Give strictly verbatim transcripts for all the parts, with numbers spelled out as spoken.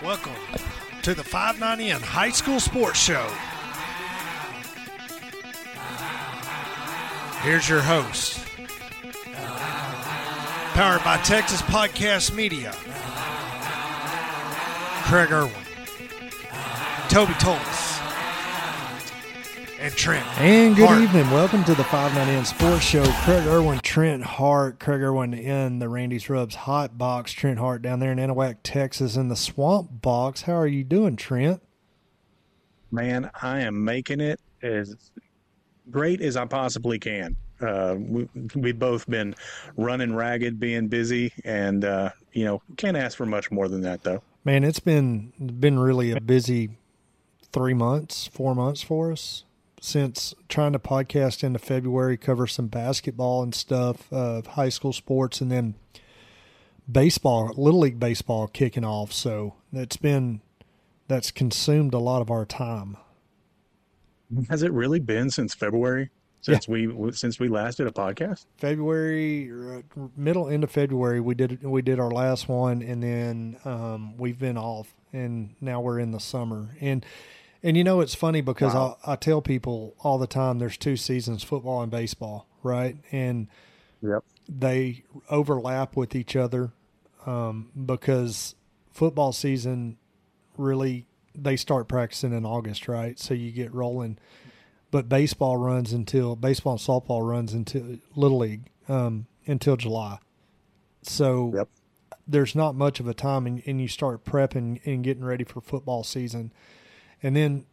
Welcome to the five ninety N High School Sports Show. Here's your host, powered by Texas Podcast Media, Craig Irwin, Toby Thomas, and Trent And good Hart. evening. Welcome to the five ninety N Sports Show. Craig Irwin, Trent Hart. Craig Irwin in the Randy's Rubs Hot Box. Trent Hart down there in Anahuac, Texas in the Swamp Box. How are you doing, Trent? Man, I am making it as great as I possibly can. Uh, we, we've both been running ragged, being busy, and, uh, you know, can't ask for much more than that, though. Man, it's been been really a busy three months, four months for us since trying to podcast into February, cover some basketball and stuff, uh, high school sports, and then baseball, Little League baseball kicking off. So it's been, that's consumed a lot of our time. Has it really been since February? Since yeah. we since we last did a podcast? February, uh, middle end of February, we did we did our last one, and then um, we've been off, and now we're in the summer. And and you know it's funny because wow. I, I tell people all the time there's two seasons, football and baseball, right? And yep. they overlap with each other um, because football season really they start practicing in August, right? So you get rolling. But baseball runs until baseball and softball runs until Little League um, until July. So yep. there's not much of a time, and, and you start prepping and getting ready for football season, and then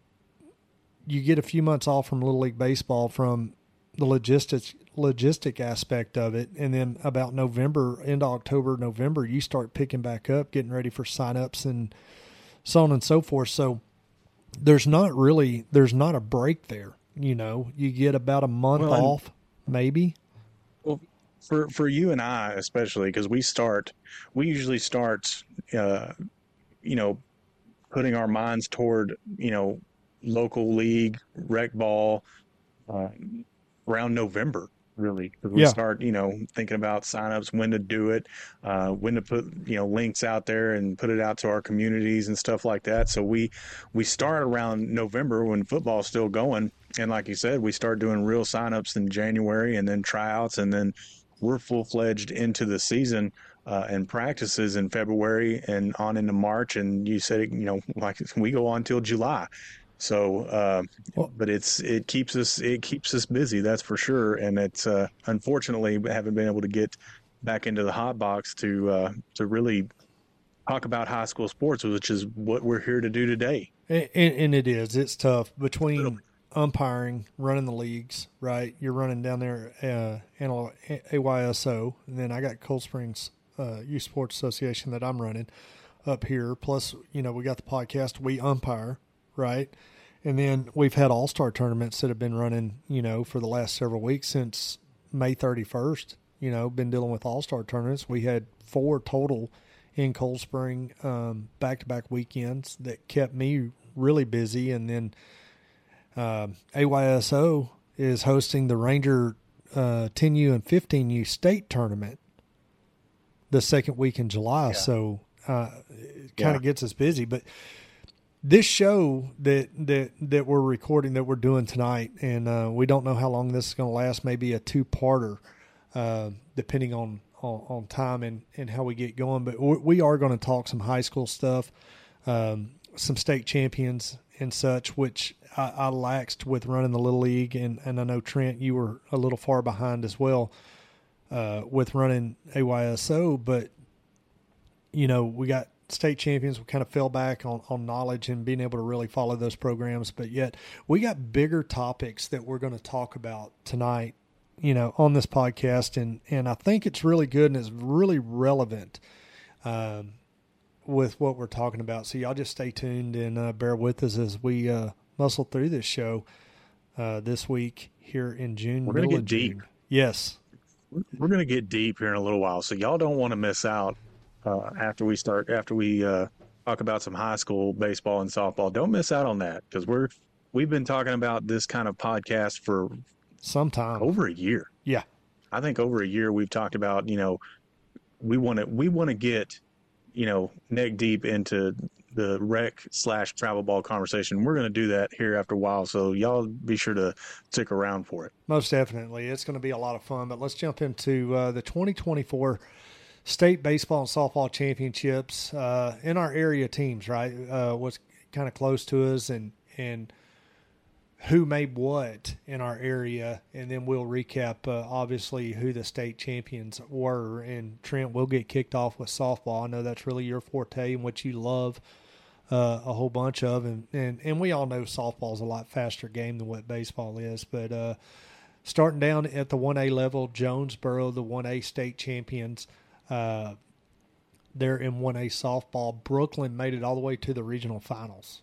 you get a few months off from Little League baseball from the logistics logistic aspect of it, and then about November, into October, November, you start picking back up, getting ready for signups and so on and so forth. So there's not really there's not a break there. You know, you get about a month well, off, maybe. Well, for for you and I especially, because we start, we usually start, uh, you know, putting our minds toward, you know, local league, rec ball, uh, around November, really. Because we yeah. start, you know, thinking about signups, when to do it, uh, when to put, you know, links out there and put it out to our communities and stuff like that. So we we start around November when football's still going. And like you said, we start doing real signups in January and then tryouts, and then we're full-fledged into the season uh, and practices in February and on into March. And you said, you know, like we go on till July. So, uh, well, but it's it keeps us it keeps us busy, that's for sure. And it's uh, unfortunately we haven't been able to get back into the hot box to uh, to really talk about high school sports, which is what we're here to do today. And, and it is. It's tough between umpiring, running the leagues, right? You're running down there uh, A Y S O, and then I got Cold Springs uh, Youth Sports Association that I'm running up here. Plus, you know, we got the podcast, we umpire, right? And then we've had all-star tournaments that have been running, you know, for the last several weeks since May thirty-first, you know, been dealing with all-star tournaments. We had four total in Cold Spring um, back-to-back weekends that kept me really busy. And then uh, A Y S O is hosting the Ranger uh, ten U and fifteen U state tournament the second week in July. Yeah. So uh, it kind of yeah. gets us busy. But this show that, that that we're recording, that we're doing tonight, and uh, we don't know how long this is going to last, maybe a two-parter, uh, depending on, on, on time and, and how we get going. But we are going to talk some high school stuff, um, some state champions and such, which I, I laxed with running the Little League, and, and I know, Trent, you were a little far behind as well uh, with running A Y S O. But, you know, we got state champions. We kind of fell back on, on knowledge and being able to really follow those programs. But yet we got bigger topics that we're going to talk about tonight, you know, on this podcast. And, and I think it's really good and it's really relevant um, with what we're talking about. So y'all just stay tuned and uh, bear with us as we uh, muscle through this show uh, this week here in June. We're going to get deep. June. Yes. We're going to get deep here in a little while. So y'all don't want to miss out. Uh, after we start, after we uh, talk about some high school baseball and softball, don't miss out on that, because we're we've been talking about this kind of podcast for some time, over a year. Yeah, I think over a year we've talked about, you know, we want to we want to get you know, neck deep into the rec slash travel ball conversation. We're going to do that here after a while, so y'all be sure to stick around for it. Most definitely. It's going to be a lot of fun, but let's jump into uh, the twenty twenty-four state baseball and softball championships uh, in our area teams, right? Uh, what's kind of close to us and, and who made what in our area, and then we'll recap, uh, obviously, who the state champions were. And, Trent, we'll get kicked off with softball. I know that's really your forte and what you love uh, a whole bunch of. And, and, and we all know softball is a lot faster game than what baseball is. But uh, starting down at the one A level, Jonesboro, the one A state champions, uh, they're in one A softball. Brooklyn made it all the way to the regional finals.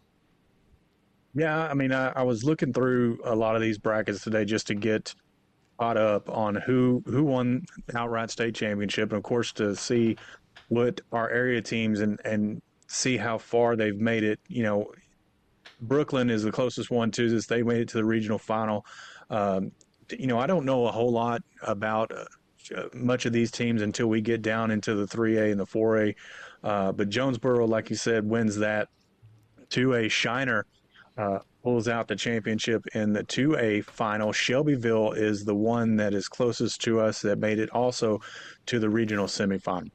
Yeah, I mean, I, I was looking through a lot of these brackets today just to get caught up on who who won outright state championship, and of course to see what our area teams and and see how far they've made it. You know, Brooklyn is the closest one to this. They made it to the regional final. Um, you know, I don't know a whole lot about uh, much of these teams until we get down into the three A and the four A. Uh, but Jonesboro, like you said, wins that. two A Shiner Uh, pulls out the championship in the two A final. Shelbyville is the one that is closest to us that made it also to the regional semifinal.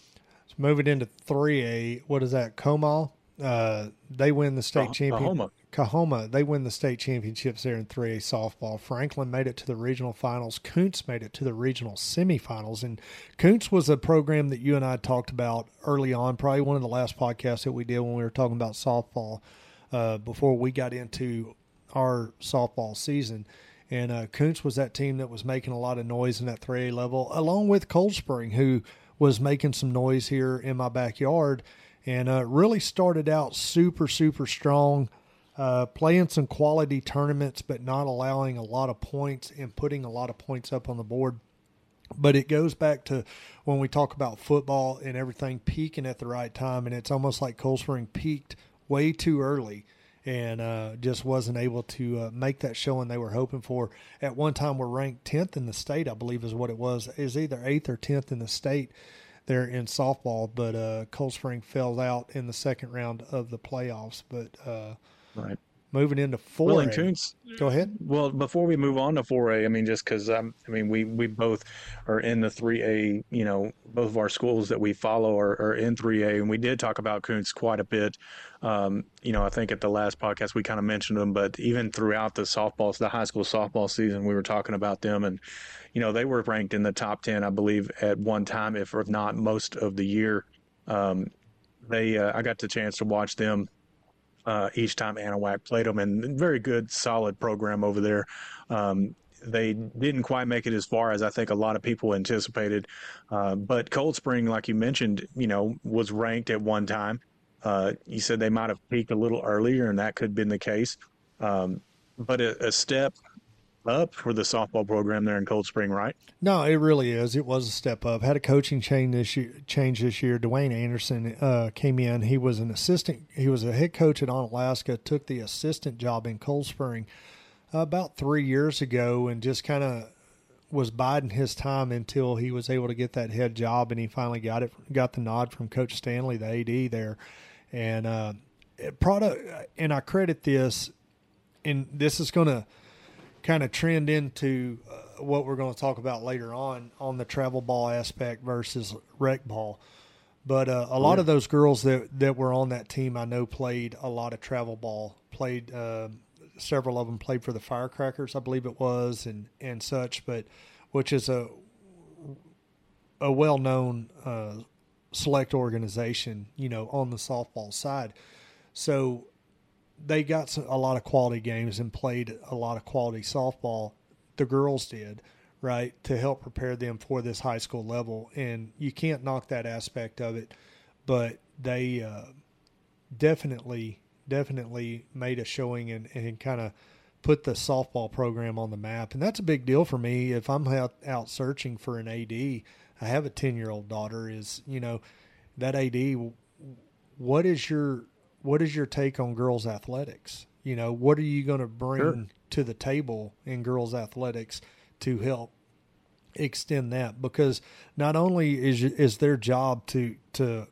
So moving into three A, what is that, Comal? Uh, they win the state Oh, champion. Kahoma. Kahoma, they win the state championships there in three A softball. Franklin made it to the regional finals. Kuntz made it to the regional semifinals. And Kuntz was a program that you and I talked about early on, probably one of the last podcasts that we did when we were talking about softball. Uh, before we got into our softball season. And uh, Kuntz was that team that was making a lot of noise in that three A level, along with Cold Spring, who was making some noise here in my backyard, and uh, really started out super, super strong, uh, playing some quality tournaments, but not allowing a lot of points and putting a lot of points up on the board. But it goes back to when we talk about football and everything peaking at the right time, and it's almost like Cold Spring peaked way too early and uh, just wasn't able to uh, make that showing they were hoping for. At one time, we're ranked tenth in the state, I believe is what it was. It was either eighth or tenth in the state there in softball, but uh, Cold Spring fell out in the second round of the playoffs. But uh, right. Moving into four A. Well, and Kuntz, Go ahead. Well, before we move on to four A, I mean, just because um, I mean, we we both are in the three A. You know, both of our schools that we follow are, are in three A, and we did talk about Kuntz quite a bit. Um, you know, I think at the last podcast we kind of mentioned them, but even throughout the softball, the high school softball season, we were talking about them, and you know, they were ranked in the top ten, I believe, at one time, if or not most of the year. Um, they, uh, I got the chance to watch them. Uh, each time Anahuac played them, and very good, solid program over there. Um, they didn't quite make it as far as I think a lot of people anticipated. Uh, but Cold Spring, like you mentioned, you know, was ranked at one time. Uh, you said they might have peaked a little earlier, and that could have been the case. Um, but a, a step up for the softball program there in Cold Spring, right? No, it really is. It was a step up. Had a coaching change this year. Change this year. Dwayne Anderson uh, came in. He was an assistant. He was a head coach at Onalaska. Took the assistant job in Cold Spring uh, about three years ago, and just kind of was biding his time until he was able to get that head job, and he finally got it. Got the nod from Coach Stanley, the A D there, and uh, product. And I credit this, and this is going to kind of trend into uh, what we're going to talk about later on on the travel ball aspect versus rec ball. But uh, a lot yeah. of those girls that, that were on that team I know played a lot of travel ball, played uh, several of them played for the Firecrackers, I believe it was, and, and such, but which is a a well-known uh, select organization, you know, on the softball side. So they got some, a lot of quality games and played a lot of quality softball. The girls did, right, to help prepare them for this high school level. And you can't knock that aspect of it, but they uh, definitely, definitely made a showing and, and kind of put the softball program on the map. And that's a big deal for me. If I'm out, out searching for an A D, I have a ten-year-old daughter, is, you know, that A D, what is your – what is your take on girls athletics? You know, what are you going to bring sure. to the table in girls athletics to help extend that? Because not only is is their job to to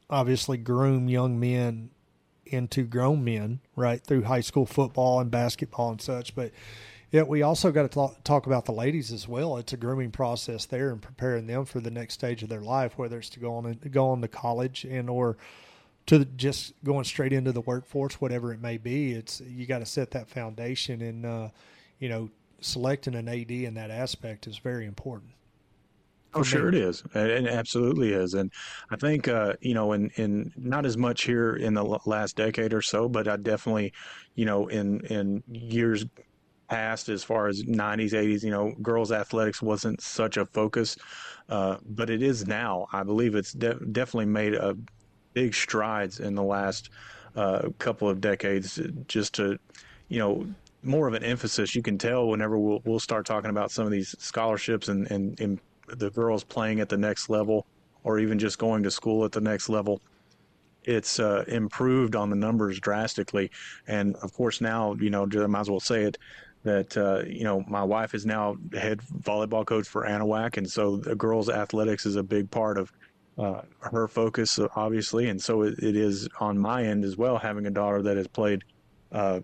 obviously groom young men into grown men, right, through high school football and basketball and such. But yet we also got to talk, talk about the ladies as well. It's a grooming process there and preparing them for the next stage of their life, whether it's to go on and go on to college and or to the, just going straight into the workforce, whatever it may be. It's you got to set that foundation, and uh, you know, selecting an A D in that aspect is very important. Oh, sure it is. It absolutely is. And I think, uh, you know, in, in not as much here in the last decade or so, but I definitely, you know, in, in years past, as far as nineties, eighties, you know, girls athletics wasn't such a focus, uh, but it is now. I believe it's de- definitely made a big strides in the last uh, couple of decades just to, you know, more of an emphasis. You can tell whenever we'll, we'll start talking about some of these scholarships and, and, and the girls playing at the next level, or even just going to school at the next level, it's uh, improved on the numbers drastically. And of course now, you know, I might as well say it, that, uh, you know, my wife is now head volleyball coach for Anahuac. And so the girls athletics is a big part of uh, her focus, obviously. And so it, it is on my end as well, having a daughter that has played uh,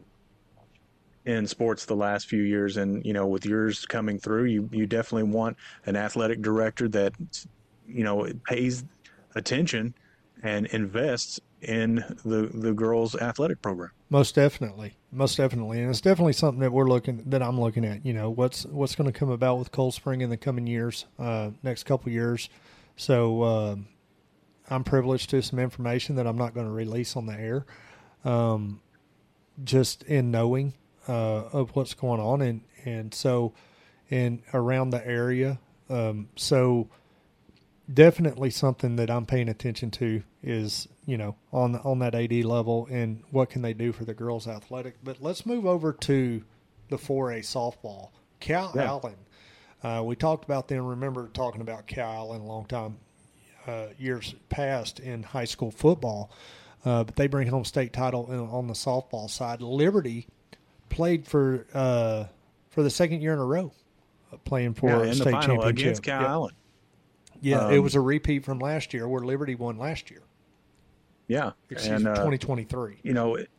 in sports the last few years. And, you know, with yours coming through, you, you definitely want an athletic director that, you know, pays attention and invests in the, the girls' athletic program. Most definitely. Most definitely. And it's definitely something that we're looking, that I'm looking at, you know, what's, what's going to come about with Cold Spring in the coming years, uh, next couple of years. So, uh, I'm privileged to some information that I'm not going to release on the air. Um, just in knowing, uh, of what's going on. And, and so, and around the area. Um, so definitely something that I'm paying attention to is, you know, on, on that A D level and what can they do for the girls athletic. But let's move over to the four A softball. Cal yeah. Allen. Uh, we talked about them. Remember talking about Cal Allen a long time, uh, years past in high school football. Uh, but they bring home state title in, on the softball side. Liberty played for uh, for the second year in a row, uh, playing for yeah, a in state the final championship against Cal yep. Allen. Yeah, um, it was a repeat from last year where Liberty won last year. Yeah, excuse and me, uh, twenty twenty-three. You know, it,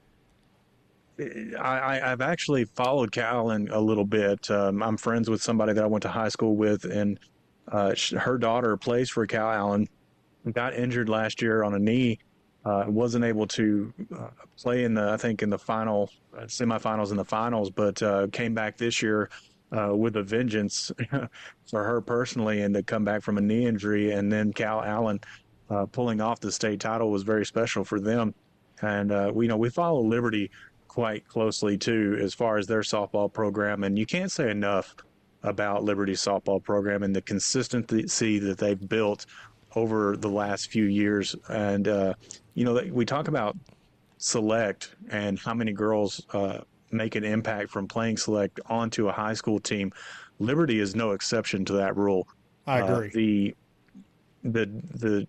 it, I, I've actually followed Cal Allen a little bit. Um, I'm friends with somebody that I went to high school with, and uh, her daughter plays for Cal Allen. Got injured last year on a knee. Uh, wasn't able to uh, play in the, I think, in the final uh, semifinals and the finals, but uh, came back this year uh, with a vengeance for her personally, and to come back from a knee injury. And then Cal Allen uh, pulling off the state title was very special for them. And uh, we you know we follow Liberty quite closely too, as far as their softball program. And you can't say enough about Liberty's softball program and the consistency that they've built over the last few years. And, uh, you know, we talk about select and how many girls uh, make an impact from playing select onto a high school team. Liberty is no exception to that rule. I agree. Uh, the, the, the,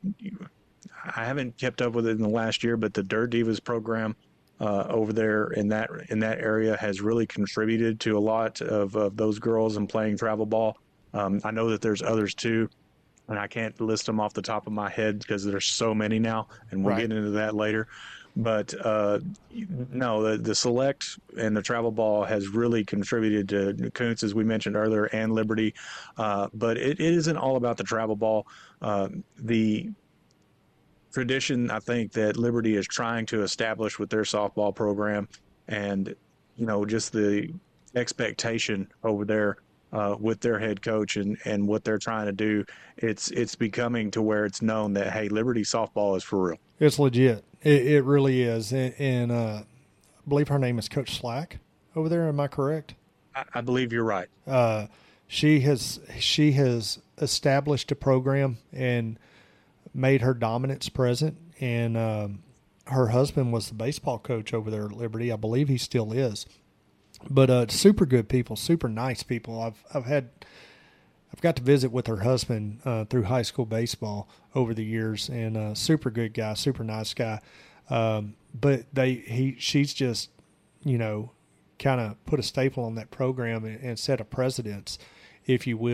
I haven't kept up with it in the last year, but the Dirt Divas program uh, over there in that, in that area has really contributed to a lot of, of those girls and playing travel ball. Um, I know that there's others too, and I can't list them off the top of my head because there's so many now, and we'll right. get into that later. But uh, no, the, the select and the travel ball has really contributed to Kuntz, as we mentioned earlier, and Liberty. Uh, but it, it isn't all about the travel ball. Uh, the tradition, I think, that Liberty is trying to establish with their softball program, and, you know, just the expectation over there Uh, with their head coach and, and what they're trying to do, it's it's becoming to where it's known that, hey, Liberty softball is for real. It's legit. It, it really is. And, and uh, I believe her name is Coach Slack over there. Am I correct? I, I believe you're right. Uh, she has she has established a program and made her dominance present. And um, her husband was the baseball coach over there at Liberty. I believe he still is. But uh, super good people, super nice people. I've I've had I've got to visit with her husband uh, through high school baseball over the years, and uh, super good guy, super nice guy. Um, but they he she's just you know kind of put a staple on that program and, and set a precedence, if you will,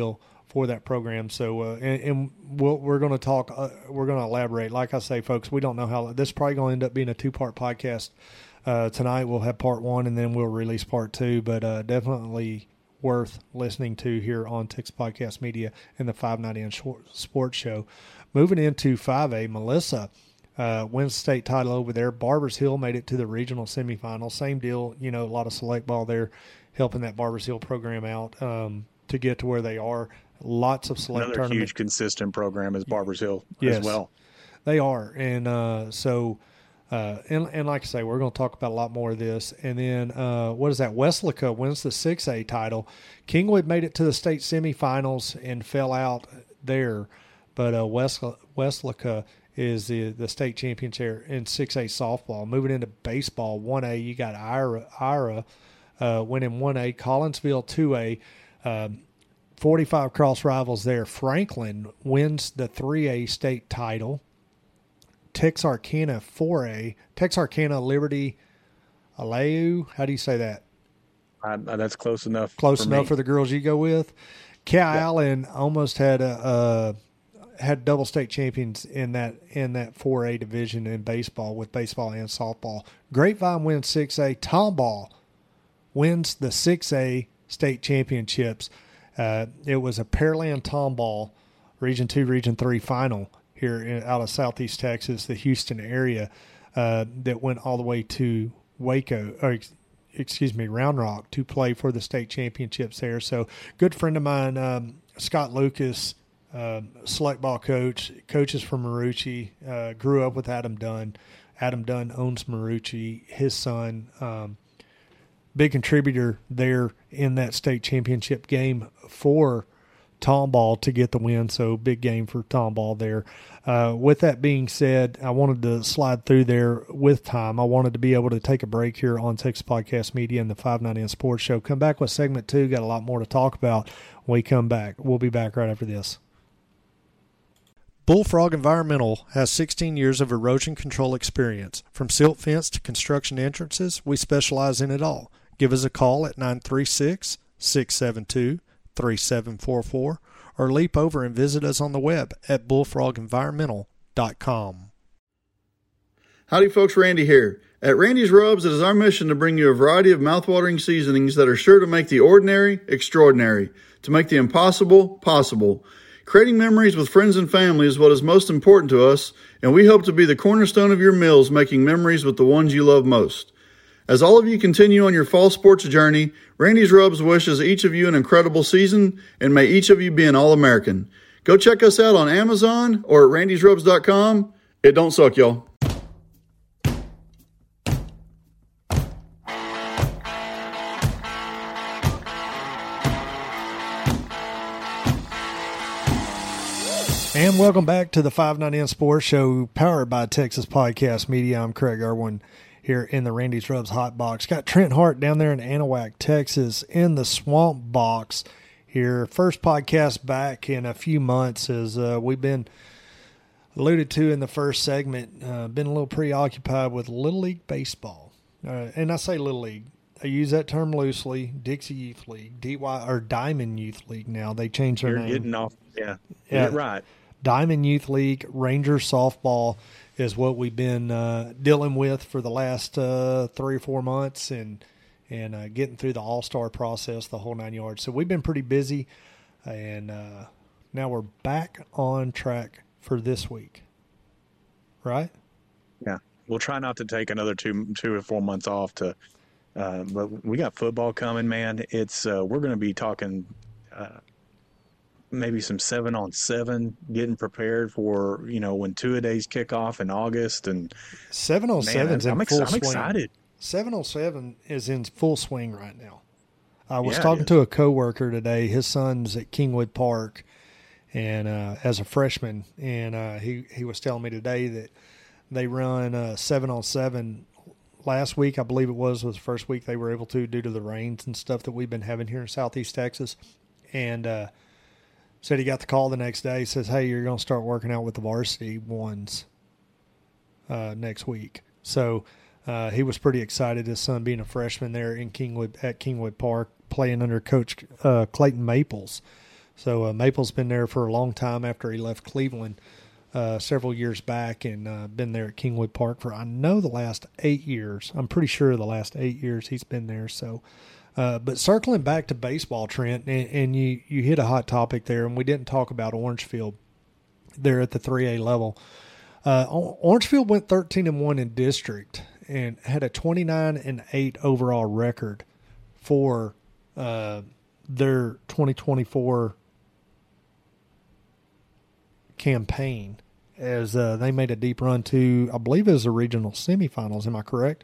for that program. So, uh, and, and we'll, we're going to talk, uh, we're going to elaborate. Like I say, folks, we don't know how, this is probably going to end up being a two-part podcast. Uh, tonight we'll have part one, and then we'll release part two, but uh, definitely worth listening to here on Texas Podcast Media and the five ninety N Sports Show. Moving into five A, Melissa uh, wins state title over there. Barbers Hill made it to the regional semifinals. Same deal, you know, a lot of select ball there helping that Barbers Hill program out um, to get to where they are. Lots of select Another tournament. huge consistent program is Barbers Hill yes, as well. They are. And uh, so, uh, and, and like I say, we're going to talk about a lot more of this. And then, uh, what is that? Weslaca wins the six A title. Kingwood made it to the state semifinals and fell out there. But uh, West, Weslaca is the, the state champions here in six A softball. Moving into baseball, one A, you got Ira, Ira uh, winning one A, Collinsville two A, um, forty-five cross rivals there. Franklin wins the three A state title. Texarkana four A, Texarkana Liberty Aleu, how do you say that? Uh, that's close enough. Close for enough me. for the girls you go with. Cal Yeah. Allen almost had a, a had double state champions in that in that four A division in baseball with baseball and softball. Grapevine wins six A. Tomball wins the six A state championships. Uh, it was a Pearland Tomball Region two, Region three final here in, out of Southeast Texas, the Houston area, uh, that went all the way to Waco, or excuse me, Round Rock to play for the state championships there. So good friend of mine, um, Scott Lucas, um, select ball coach, coaches from Marucci, uh, grew up with Adam Dunn. Adam Dunn owns Marucci. His son, um, big contributor there in that state championship game for Tomball to get the win. So big game for Tomball there. Uh, with that being said, I wanted to slide through there with time. I wanted to be able to take a break here on Texas Podcast Media and the five ninety N Sports Show. Come back with segment two. Got a lot more to talk about when we come back. We'll be back right after this. Bullfrog Environmental has sixteen years of erosion control experience. From silt fence to construction entrances, we specialize in it all. Give us a call at nine three six, six seven two, three seven four four or leap over and visit us on the web at bullfrog environmental dot com. Howdy folks, Randy here. At Randy's Rubs, it is our mission to bring you a variety of mouthwatering seasonings that are sure to make the ordinary extraordinary, to make the impossible possible. Creating memories with friends and family is what is most important to us, and we hope to be the cornerstone of your meals, making memories with the ones you love most. As all of you continue on your fall sports journey, Randy's Rubs wishes each of you an incredible season, and may each of you be an All-American. Go check us out on Amazon or at randys rubs dot com. It don't suck, y'all. And welcome back to the five ninety N Sports Show, powered by Texas Podcast Media. I'm Craig Irwin here in the Randy's Rubs Hot Box. Got Trent Hart down there in Anahuac, Texas, in the Swamp Box here. First podcast back in a few months, as uh, we've been alluded to in the first segment. Uh, been a little preoccupied with Little League Baseball. Uh, and I say Little League. I use that term loosely. Dixie Youth League, D Y or Diamond Youth League now. They changed their You're name. getting off. Yeah. Yeah. You're right. Diamond Youth League, Ranger Softball is what we've been uh, dealing with for the last uh, three or four months, and and uh, getting through the All-Star process, the whole nine yards. So we've been pretty busy, and uh, now we're back on track for this week, right? Yeah. We'll try not to take another two, two or four months off to, uh, but we got football coming, man. It's uh, we're going to be talking. Uh, maybe some seven on seven, getting prepared for, you know, when two-a-days kick off in August. And seven on seven's in I'm, full ex- I'm swing. excited. seven on seven is in full swing right now. I was Yeah, talking it to a coworker today. His son's at Kingwood Park, and uh, as a freshman, and uh, he he was telling me today that they run uh, seven on seven. Last week, I believe it was, was the first week they were able to, due to the rains and stuff that we've been having here in Southeast Texas, and uh, said he got the call the next day. Says, "Hey, you're going to start working out with the varsity ones uh, next week." So uh, he was pretty excited. His son being a freshman there in Kingwood at Kingwood Park, playing under Coach uh, Clayton Maples. So uh, Maple's been there for a long time after he left Cleveland uh, several years back, and uh, been there at Kingwood Park for, I know, the last eight years. I'm pretty sure the last eight years he's been there. So, uh, but circling back to baseball, Trent, and, and you, you hit a hot topic there, and we didn't talk about Orangefield there at the three A level. Uh, Orangefield went thirteen and one in district and had a twenty-nine and eight overall record for uh, their twenty twenty-four campaign, as uh, they made a deep run to, I believe it was the regional semifinals. Am I correct?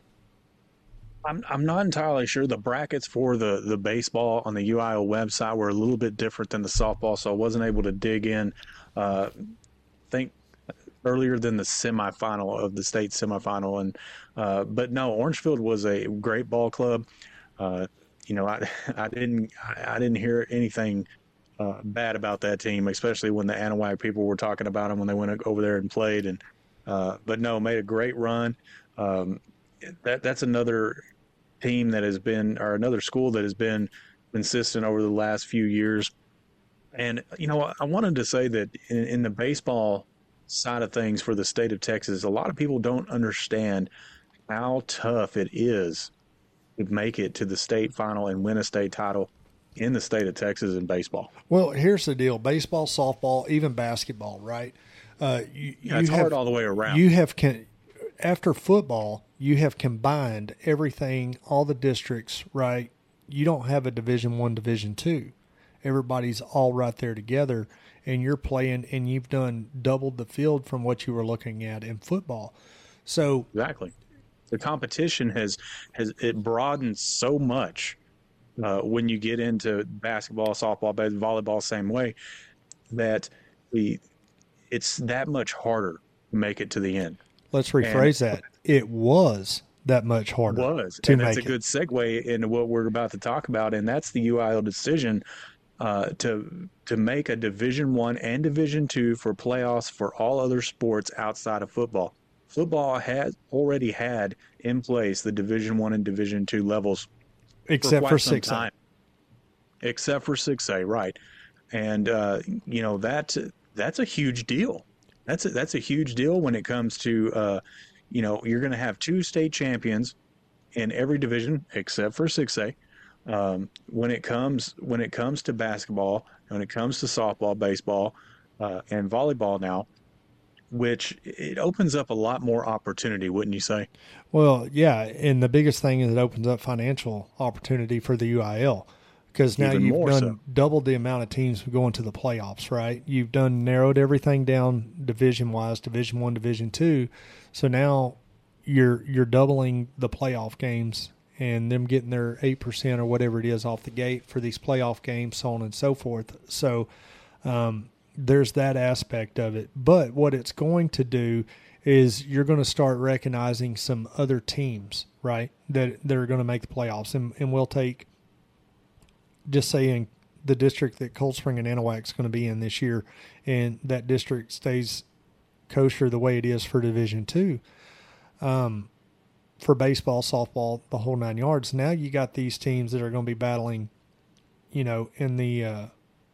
I'm I'm not entirely sure. The brackets for the, the baseball on the U I L website were a little bit different than the softball, so I wasn't able to dig in. Uh, think earlier than the semifinal of the state semifinal, and uh, but no, Orangefield was a great ball club. Uh, you know, I I didn't I, I didn't hear anything uh, bad about that team, especially when the Anahuac people were talking about them when they went over there and played. And uh, but no, made a great run. Um, that that's another team that has been, or another school that has been consistent over the last few years. And you know, I wanted to say that in, in the baseball side of things for the state of Texas, a lot of people don't understand how tough it is to make it to the state final and win a state title in the state of Texas in baseball. Well, here's the deal: baseball, softball, even basketball, right? Uh, you, yeah, it's you hard have, all the way around. You have con- after football, you have combined everything, all the districts, right? You don't have a Division One, Division Two. Everybody's all right there together, and you're playing, and you've done doubled the field from what you were looking at in football. So exactly, the competition has has it broadened so much uh, when you get into basketball, softball, volleyball, same way, that the it's that much harder to make it to the end. Let's rephrase and, that. It was that much harder. Was to and that's make a good segue into what we're about to talk about, and that's the U I L decision. Uh, to to make a Division One and Division Two for playoffs for all other sports outside of football. Football has already had in place the Division One and Division Two levels, except for, for six A. Except for six A, right? And uh, you know that that's a huge deal. That's a, that's a huge deal when it comes to uh, you know, you're going to have two state champions in every division except for six A. Um, when it comes when it comes to basketball, when it comes to softball, baseball, uh, and volleyball now, which it opens up a lot more opportunity, wouldn't you say? Well, yeah, and the biggest thing is it opens up financial opportunity for the U I L, because now Even you've done so. doubled the amount of teams going to the playoffs, right? You've done narrowed everything down division-wise, Division One, Division Two, so now you're you're doubling the playoff games and them getting their eight percent or whatever it is off the gate for these playoff games, so on and so forth. So um, there's that aspect of it. But what it's going to do is you're going to start recognizing some other teams, right, that, that are going to make the playoffs. And, and we'll take, just saying, the district that Cold Spring and Anahuac is going to be in this year, and that district stays kosher the way it is for Division Two. Um, for baseball, softball, the whole nine yards. Now you got these teams that are going to be battling, you know, in the uh,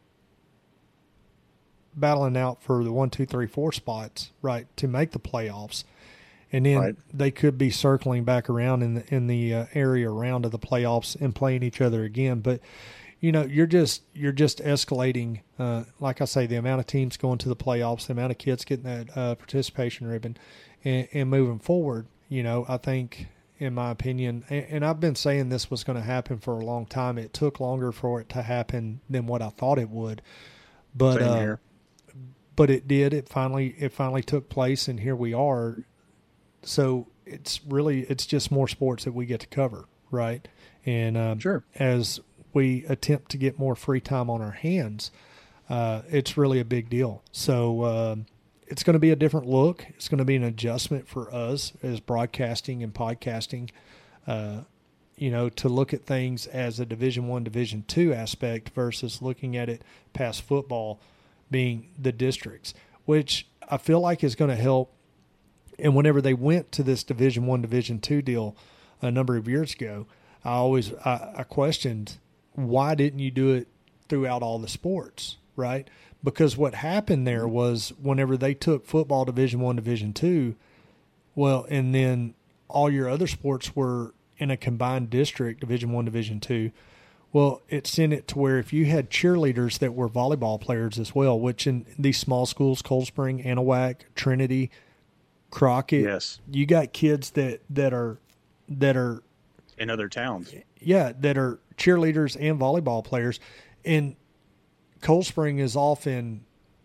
battling out for the one, two, three, four spots, right, to make the playoffs, and then right. they could be circling back around in the in the uh, area round of the playoffs and playing each other again. But you know, you're just you're just escalating. Uh, like I say, the amount of teams going to the playoffs, the amount of kids getting that uh, participation ribbon, and, and moving forward. You know, I think, in my opinion, and, and I've been saying this was going to happen for a long time. It took longer for it to happen than what I thought it would, but Same uh, here. but it did. It finally it finally took place, and here we are. So it's really it's just more sports that we get to cover, right? And um, sure, as we attempt to get more free time on our hands, uh, it's really a big deal. So. Um, It's going to be a different look. It's going to be an adjustment for us as broadcasting and podcasting, uh, you know, to look at things as a Division One, Division Two aspect versus looking at it past football being the districts, which I feel like is going to help. And whenever they went to this Division One, Division Two deal a number of years ago, I always I, I questioned, why didn't you do it throughout all the sports? right? Because what happened there was whenever they took football Division One, Division Two, well, and then all your other sports were in a combined district, Division One, Division Two. Well, it sent it to where if you had cheerleaders that were volleyball players as well, which in these small schools, Cold Spring, Anahuac, Trinity, Crockett, yes, you got kids that, that are that are in other towns, yeah, that are cheerleaders and volleyball players, and Cold Spring is off in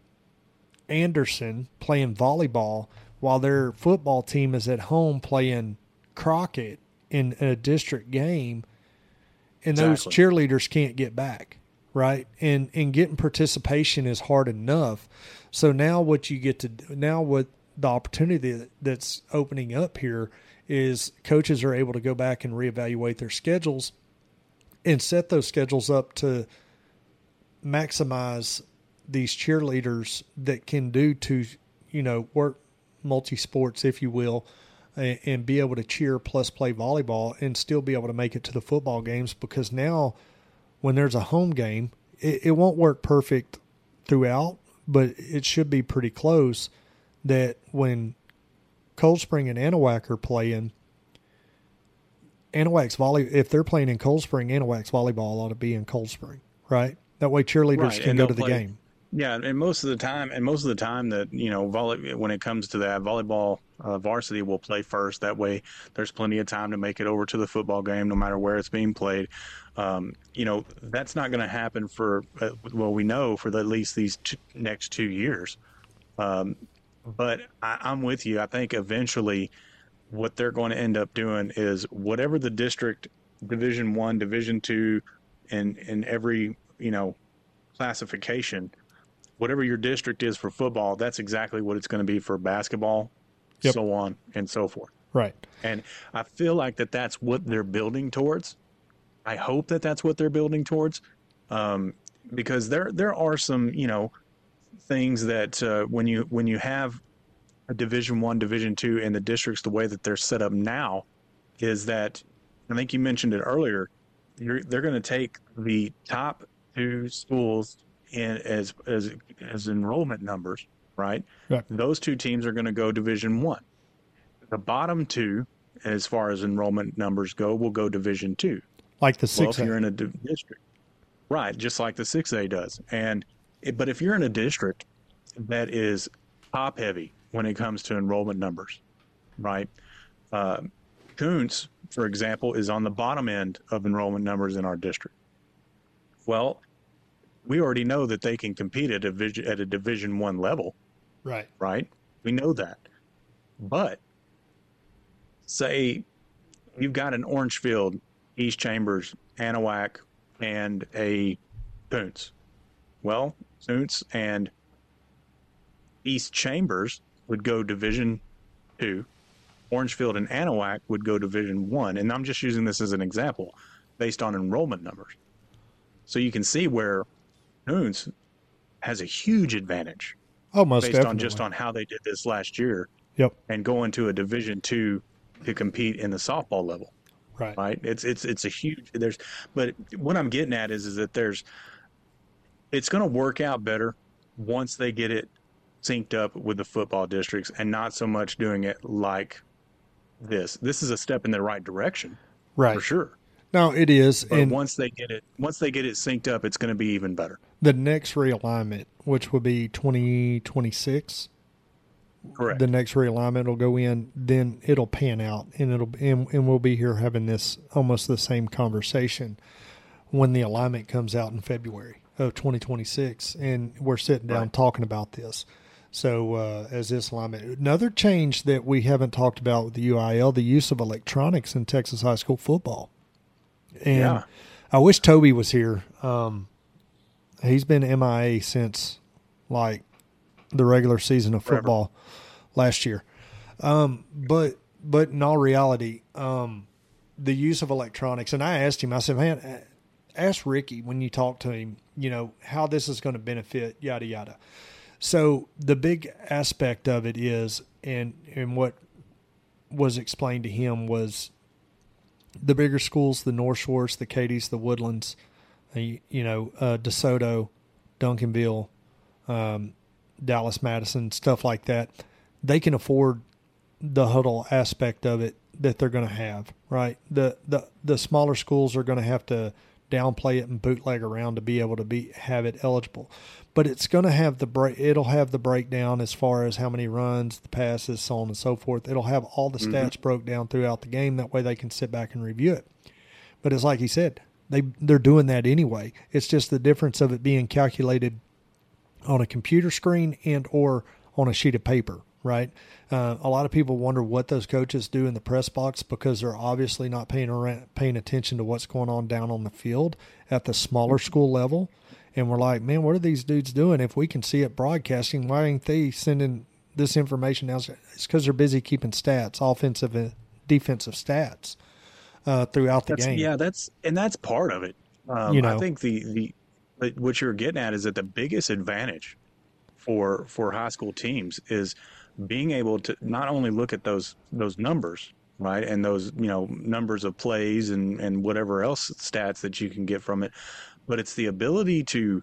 Anderson playing volleyball while their football team is at home playing Crockett in a district game. And those exactly. cheerleaders can't get back, right? And and getting participation is hard enough. So now what you get to do, now what the opportunity that's opening up here is coaches are able to go back and reevaluate their schedules and set those schedules up to maximize these cheerleaders that can do to, you know, work multi-sports, if you will, and be able to cheer plus play volleyball and still be able to make it to the football games, because now when there's a home game, it, it won't work perfect throughout, but it should be pretty close, that when Cold Spring and Anahuac are playing, Anahuac's volley, if they're playing in Cold Spring, Anahuac's volleyball ought to be in Cold Spring, right? That way cheerleaders right. can and go to the play, game. Yeah, and most of the time, and most of the time that, you know, volley, when it comes to that, volleyball uh, varsity will play first. That way there's plenty of time to make it over to the football game, no matter where it's being played. Um, you know, that's not going to happen for, uh, well, we know for the, at least these two, next two years. Um, but I, I'm with you. I think eventually what they're going to end up doing is whatever the district, Division One, Division Two, and in every, you know, classification, whatever your district is for football, that's exactly what it's going to be for basketball, yep. so on and so forth. Right. And I feel like that that's what they're building towards. I hope that that's what they're building towards, um, because there there are some, you know, things that uh, when you when you have a Division One, Division Two, and the districts the way that they're set up now, is that, I think you mentioned it earlier, you're, they're going to take the top two schools in as as as enrollment numbers, right? Right. Those two teams are going to go Division One. The bottom two, as far as enrollment numbers go, will go Division Two. Like the Well, six if A. you're in a di- district, right? Just like the six A does. And it, but if you're in a district that is top heavy when it comes to enrollment numbers, right? Uh, Koontz, for example, is on the bottom end of enrollment numbers in our district. Well, we already know that they can compete at a, at a Division One level. Right. Right? We know that. But say you've got an Orangefield, East Chambers, Anahuac, and a Koontz. Well, Koontz and East Chambers would go Division Two. Orangefield and Anahuac would go Division One. And I'm just using this as an example based on enrollment numbers. So you can see where Koontz has a huge advantage. Oh, most based definitely. on just on how they did this last year. Yep. And going to a Division Two to compete in the softball level. Right. Right. It's it's it's a huge there's but what I'm getting at is is that there's it's going to work out better once they get it synced up with the football districts and not so much doing it like this. This is a step in the right direction. Right. For sure. No, it is. But and once they get it once they get it synced up, it's going to be even better. The next realignment, which will be twenty twenty-six, correct. The next realignment will go in, then it'll pan out, and it'll and, and we'll be here having this almost the same conversation when the alignment comes out in February of twenty twenty-six, and we're sitting down right. talking about this. So uh, as this alignment, another change that we haven't talked about with the U I L, the use of electronics in Texas high school football. And yeah. I wish Toby was here. Um, he's been M I A since like the regular season of football Forever. last year. Um, but but in all reality, um, the use of electronics, and I asked him, I said, man, ask Ricky when you talk to him, you know, how this is going to benefit, yada, yada. So the big aspect of it is, and, and what was explained to him was the bigger schools, the North Shores, the Cadies, the Woodlands, uh, you know, uh, DeSoto, Duncanville, um, Dallas Madison, stuff like that, they can afford the huddle aspect of it that they're going to have, right? The, the the smaller schools are going to have to downplay it and bootleg around to be able to be have it eligible. But it's going to have the break. It'll have the breakdown as far as how many runs, the passes, so on and so forth. It'll have all the stats mm-hmm. broke down throughout the game. That way they can sit back and review it. But it's like he said, they they're doing that anyway. It's just the difference of it being calculated on a computer screen and or on a sheet of paper, right? Uh, a lot of people wonder what those coaches do in the press box because they're obviously not paying around, paying attention to what's going on down on the field at the smaller school level. And we're like, man, what are these dudes doing? If we can see it broadcasting, why ain't they sending this information out? It's because they're busy keeping stats, offensive and defensive stats uh, throughout the that's, game. Yeah, that's and that's part of it. Um, you know, I think the, the what you're getting at is that the biggest advantage for for high school teams is being able to not only look at those those numbers, right, and those you know numbers of plays and and whatever else stats that you can get from it, but it's the ability to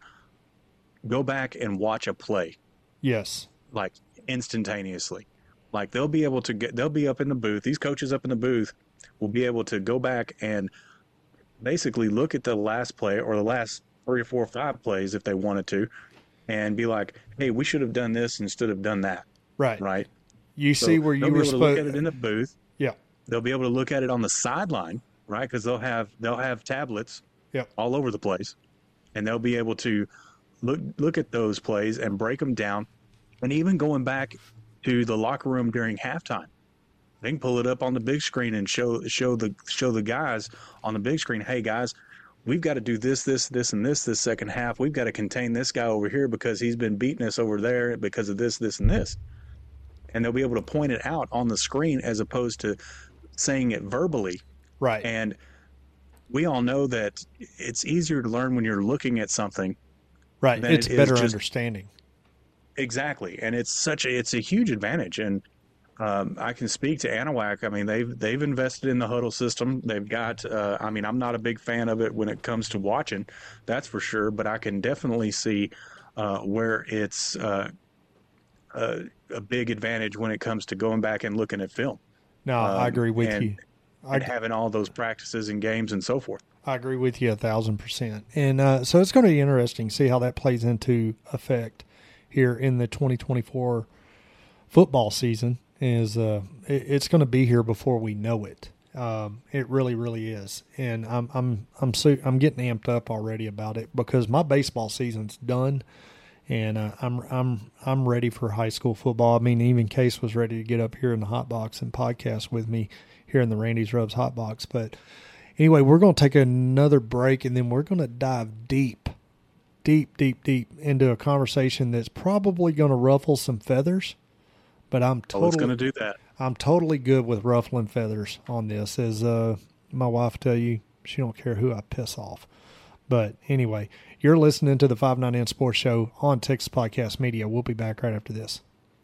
go back and watch a play. Yes. Like instantaneously. Like they'll be able to get, they'll be up in the booth. These coaches up in the booth will be able to go back and basically look at the last play or the last three or four or five plays if they wanted to and be like, hey, we should have done this instead of done that. Right. Right. You so see where you were were supposed to look at it in the booth. Yeah. They'll be able to look at it on the sideline, right? Because they'll have, they'll have tablets. Yep. all over the place, and they'll be able to look look at those plays and break them down, and even going back to the locker room during halftime, they can pull it up on the big screen and show show the show the guys on the big screen, hey guys, we've got to do this, this, this, and this this second half. We've got to contain this guy over here because he's been beating us over there because of this, this, and this, and they'll be able to point it out on the screen as opposed to saying it verbally, right? And we all know that it's easier to learn when you're looking at something. Right. It's it better just, understanding. Exactly. And it's such a, it's a huge advantage. And um, I can speak to Anahuac. I mean, they've, they've invested in the huddle system. They've got, uh, I mean, I'm not a big fan of it when it comes to watching, that's for sure. But I can definitely see uh, where it's uh, a, a big advantage when it comes to going back and looking at film. No, um, I agree with and, you. And I, having all those practices and games and so forth. I agree with you a thousand percent. And uh, so it's going to be interesting to see how that plays into effect here in the twenty twenty-four football season. Is uh, it, it's going to be here before we know it. Um, it really, really is. And I'm I'm I'm so, I'm getting amped up already about it because my baseball season's done, and uh, I'm I'm I'm ready for high school football. I mean, even Case was ready to get up here in the hot box and podcast with me here in the Randy's Rubs hot box. But anyway, we're going to take another break, and then we're going to dive deep, deep, deep, deep into a conversation that's probably going to ruffle some feathers. But I'm totally oh, it's going to do that. I'm totally good with ruffling feathers on this. As uh, my wife tell you, she don't care who I piss off. But anyway, you're listening to the five nine N Sports Show on Texas Podcast Media. We'll be back right after this.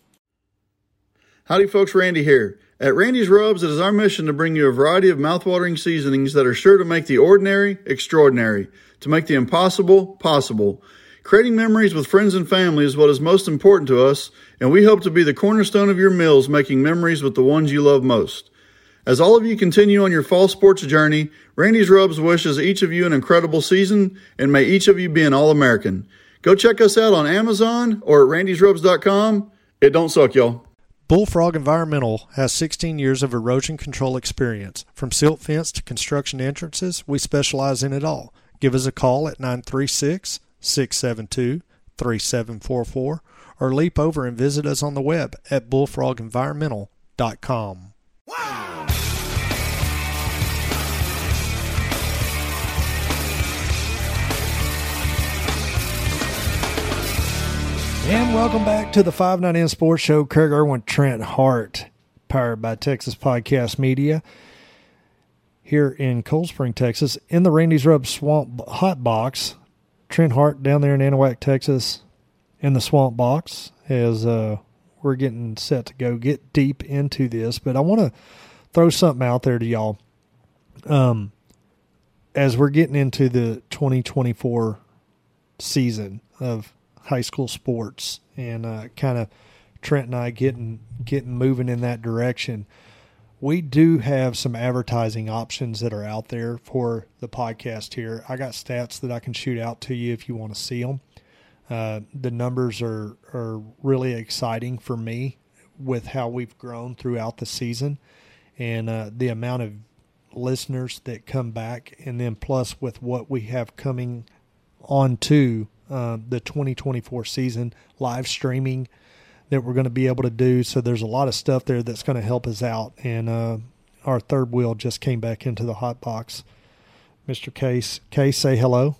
Howdy, folks. Randy here. At Randy's Rubs, it is our mission to bring you a variety of mouthwatering seasonings that are sure to make the ordinary extraordinary, to make the impossible possible. Creating memories with friends and family is what is most important to us, and we hope to be the cornerstone of your meals, making memories with the ones you love most. As all of you continue on your fall sports journey, Randy's Rubs wishes each of you an incredible season, and may each of you be an All-American. Go check us out on Amazon or at randys rubs dot com. It don't suck, y'all. Bullfrog Environmental has sixteen years of erosion control experience. From silt fence to construction entrances, we specialize in it all. Give us a call at nine three six, six seven two, three seven four four or leap over and visit us on the web at bullfrog environmental dot com. Wow. And welcome back to the five nine N Sports Show. Craig Irwin, Trent Hart, powered by Texas Podcast Media, here in Cold Spring, Texas, in the Randy's Rub Swamp Hot Box. Trent Hart down there in Anahuac, Texas, in the Swamp Box, as uh, we're getting set to go get deep into this. But I want to throw something out there to y'all. Um, as we're getting into the twenty twenty-four season, of high school sports, and uh, kind of Trent and I getting getting moving in that direction. We do have some advertising options that are out there for the podcast here. I got stats that I can shoot out to you if you want to see them. Uh, the numbers are, are really exciting for me with how we've grown throughout the season, and uh, the amount of listeners that come back, and then plus with what we have coming on to uh, the twenty twenty-four season, live streaming that we're going to be able to do. So there's a lot of stuff there that's going to help us out. And uh, our third wheel just came back into the hot box. Mister Case, Case, say hello.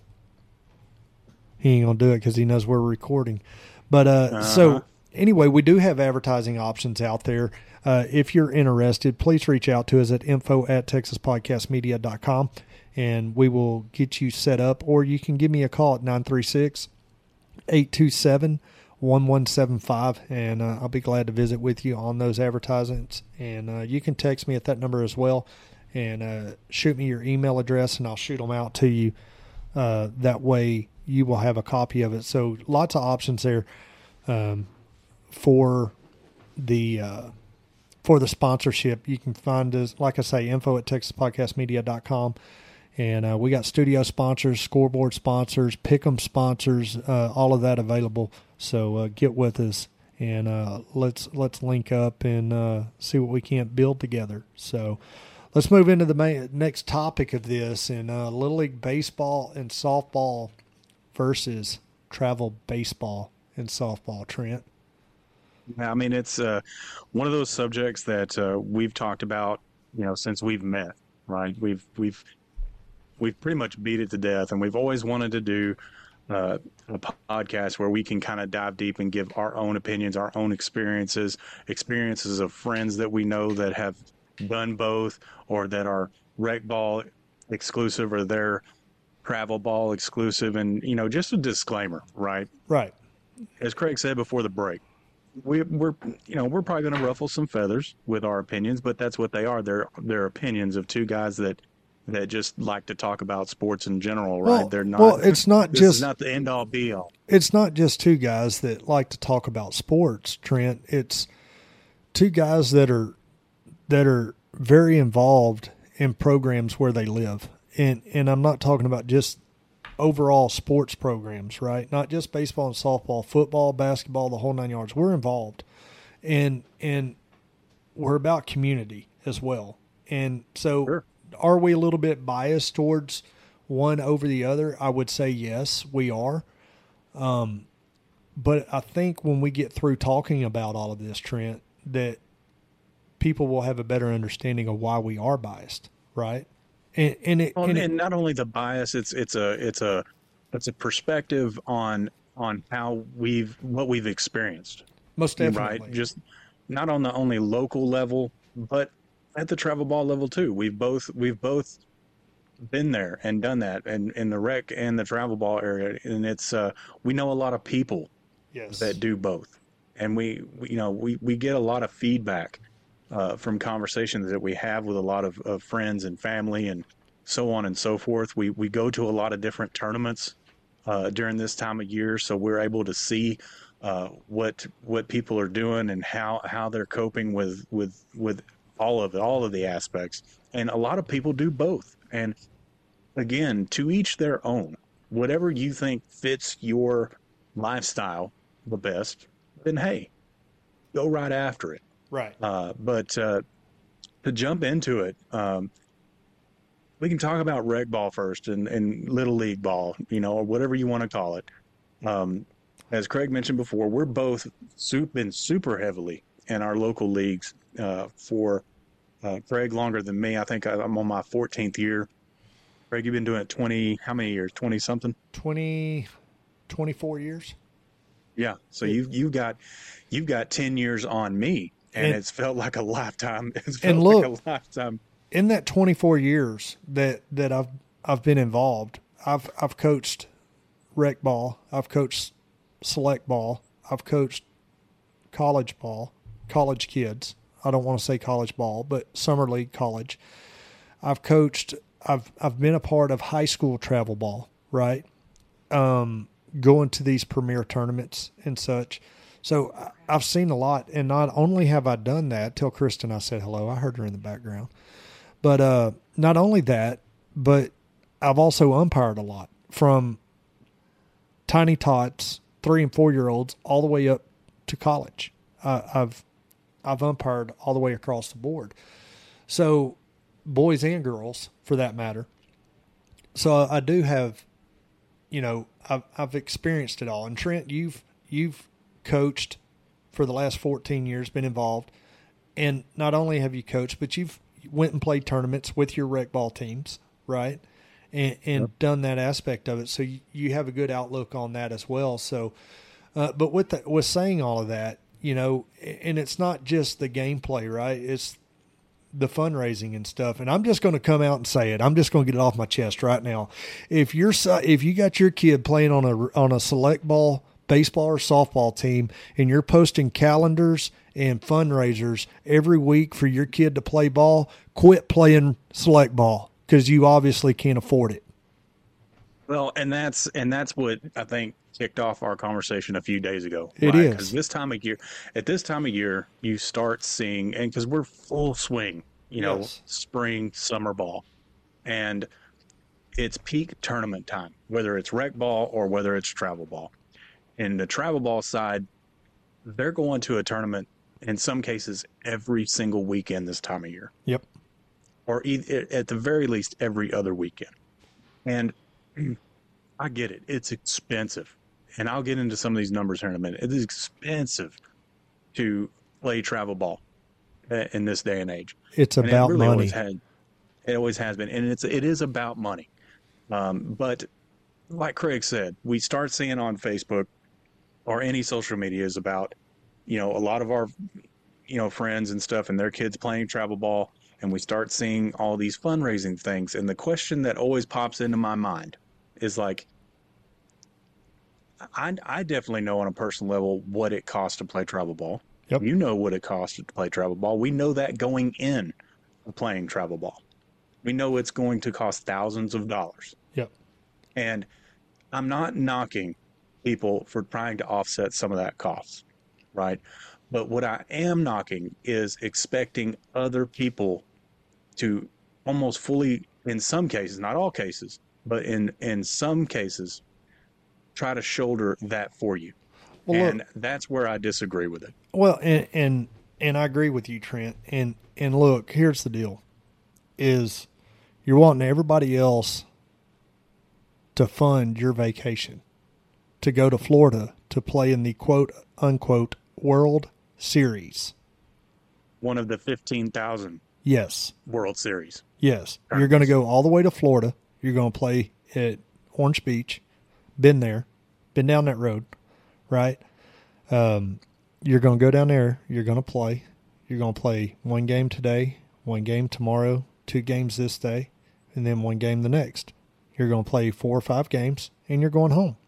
He ain't going to do it because he knows we're recording. But uh, uh-huh. So anyway, we do have advertising options out there. Uh, if you're interested, please reach out to us at info at texas podcast media dot com, and we will get you set up. Or you can give me a call at nine three six, eight two seven, one one seven five, and uh, I'll be glad to visit with you on those advertisements. And uh, you can text me at that number as well, and uh, shoot me your email address, and I'll shoot them out to you. Uh, that way you will have a copy of it. So lots of options there um, for the uh, for the sponsorship. You can find us, like I say, info at texas podcast media dot com. And uh, we got studio sponsors, scoreboard sponsors, pick'em sponsors, uh, all of that available. So uh, get with us, and uh, let's let's link up and uh, see what we can't build together. So let's move into the main, next topic of this, in uh, Little League baseball and softball versus travel baseball and softball. Trent? I mean, it's uh, one of those subjects that uh, we've talked about, you know, since we've met. Right? We've we've we've pretty much beat it to death, and we've always wanted to do uh, a podcast where we can kind of dive deep and give our own opinions, our own experiences, experiences of friends that we know that have done both, or that are rec ball exclusive, or they're travel ball exclusive. And, you know, just a disclaimer, right? Right. As Craig said before the break, we, we're, you know, we're probably going to ruffle some feathers with our opinions, but that's what they are. They're, they're opinions of two guys that, that just like to talk about sports in general, right? Well, They're not. Well, it's not this just is not the end all be all. It's not just two guys that like to talk about sports, Trent. It's two guys that are that are very involved in programs where they live, and and I'm not talking about just overall sports programs, right? Not just baseball and softball, football, basketball, the whole nine yards. We're involved, and and we're about community as well, and so. Sure. Are we a little bit biased towards one over the other? I would say yes, we are. Um, but I think when we get through talking about all of this, Trent, that people will have a better understanding of why we are biased, right? And and, it, well, and, and it, not only the bias, it's it's a it's a it's a perspective on on how we've what we've experienced. Most definitely, right? Just not on the only local level, but at the travel ball level too. We've both we've both been there and done that, and in the rec and the travel ball area, and it's uh, we know a lot of people yes. that do both, and we, we you know we, we get a lot of feedback uh, from conversations that we have with a lot of, of friends and family and so on and so forth. We we go to a lot of different tournaments uh, during this time of year, so we're able to see uh, what what people are doing and how, how they're coping with with with all of it, all of the aspects. And a lot of people do both. And again, to each their own. Whatever you think fits your lifestyle the best, then hey, go right after it. Right. Uh, but uh, to jump into it, um, we can talk about rec ball first and, and little league ball, you know, or whatever you want to call it. Um, as Craig mentioned before, we're both soup been super heavily in our local leagues uh, for uh, Craig longer than me. I think I'm on my fourteenth year. Craig, you've been doing it twenty, how many years? twenty something? twenty, twenty-four years. Yeah. So you've, you've got, you've got ten years on me, and, and it's felt like a lifetime. It's felt and look, like a lifetime. In that twenty-four years that, that I've, I've been involved, I've, I've coached rec ball. I've coached select ball. I've coached college ball, college kids. I don't want to say college ball, but summer league college. I've coached, I've, I've been a part of high school travel ball, right? Um, going to these premier tournaments and such. So I've seen a lot, and not only have I done that, tell Kristen I said hello. I heard her in the background. But uh, not only that, but I've also umpired a lot, from tiny tots, three and four year olds, all the way up to college. Uh, I've I've umpired all the way across the board. So boys and girls, for that matter. So I do have, you know, I've I've experienced it all. And Trent, you've you've coached for the last fourteen years, been involved, and not only have you coached, but you've went and played tournaments with your rec ball teams, right? And, and yep. done that aspect of it. So you, you have a good outlook on that as well. So, uh, but with the, with saying all of that, you know, and it's not just the gameplay, right? It's the fundraising and stuff. And I'm just going to come out and say it. I'm just going to get it off my chest right now. If you're, if you got your kid playing on a, on a select ball, baseball or softball team, and you're posting calendars and fundraisers every week for your kid to play ball, quit playing select ball, because you obviously can't afford it. Well, and that's and that's what I think kicked off our conversation a few days ago. It right? is. Because this time of year, at this time of year, you start seeing, and because we're full swing, you know, yes. spring, summer ball, and it's peak tournament time, whether it's rec ball or whether it's travel ball. And the travel ball side, they're going to a tournament in some cases every single weekend this time of year. Yep. Or at the very least every other weekend. And I get it. It's expensive. And I'll get into some of these numbers here in a minute. It is expensive to play travel ball in this day and age. It's and about it really money. Always had, it always has been. And it's, it is about money. Um, but like Craig said, we start seeing on Facebook or any social media is about, you know, a lot of our, you know, friends and stuff and their kids playing travel ball. And we start seeing all these fundraising things. And the question that always pops into my mind is like, I, I definitely know on a personal level what it costs to play travel ball. Yep. You know what it costs to play travel ball. We know that going in for playing travel ball. We know it's going to cost thousands of dollars. Yep. And I'm not knocking people for trying to offset some of that cost, right? But what I am knocking is expecting other people to almost fully, in some cases, not all cases, but in, in some cases, try to shoulder that for you. Well, and look, that's where I disagree with it. Well, and, and and I agree with you, Trent. And and look, here's the deal, is you're wanting everybody else to fund your vacation, to go to Florida to play in the quote, unquote, World Series. One of the fifteen thousand. Yes. World Series. Yes. You're going to go all the way to Florida. You're going to play at Orange Beach. Been there. Been down that road. Right? Um, you're going to go down there. You're going to play. You're going to play one game today, one game tomorrow, two games this day, and then one game the next. You're going to play four or five games, and you're going home.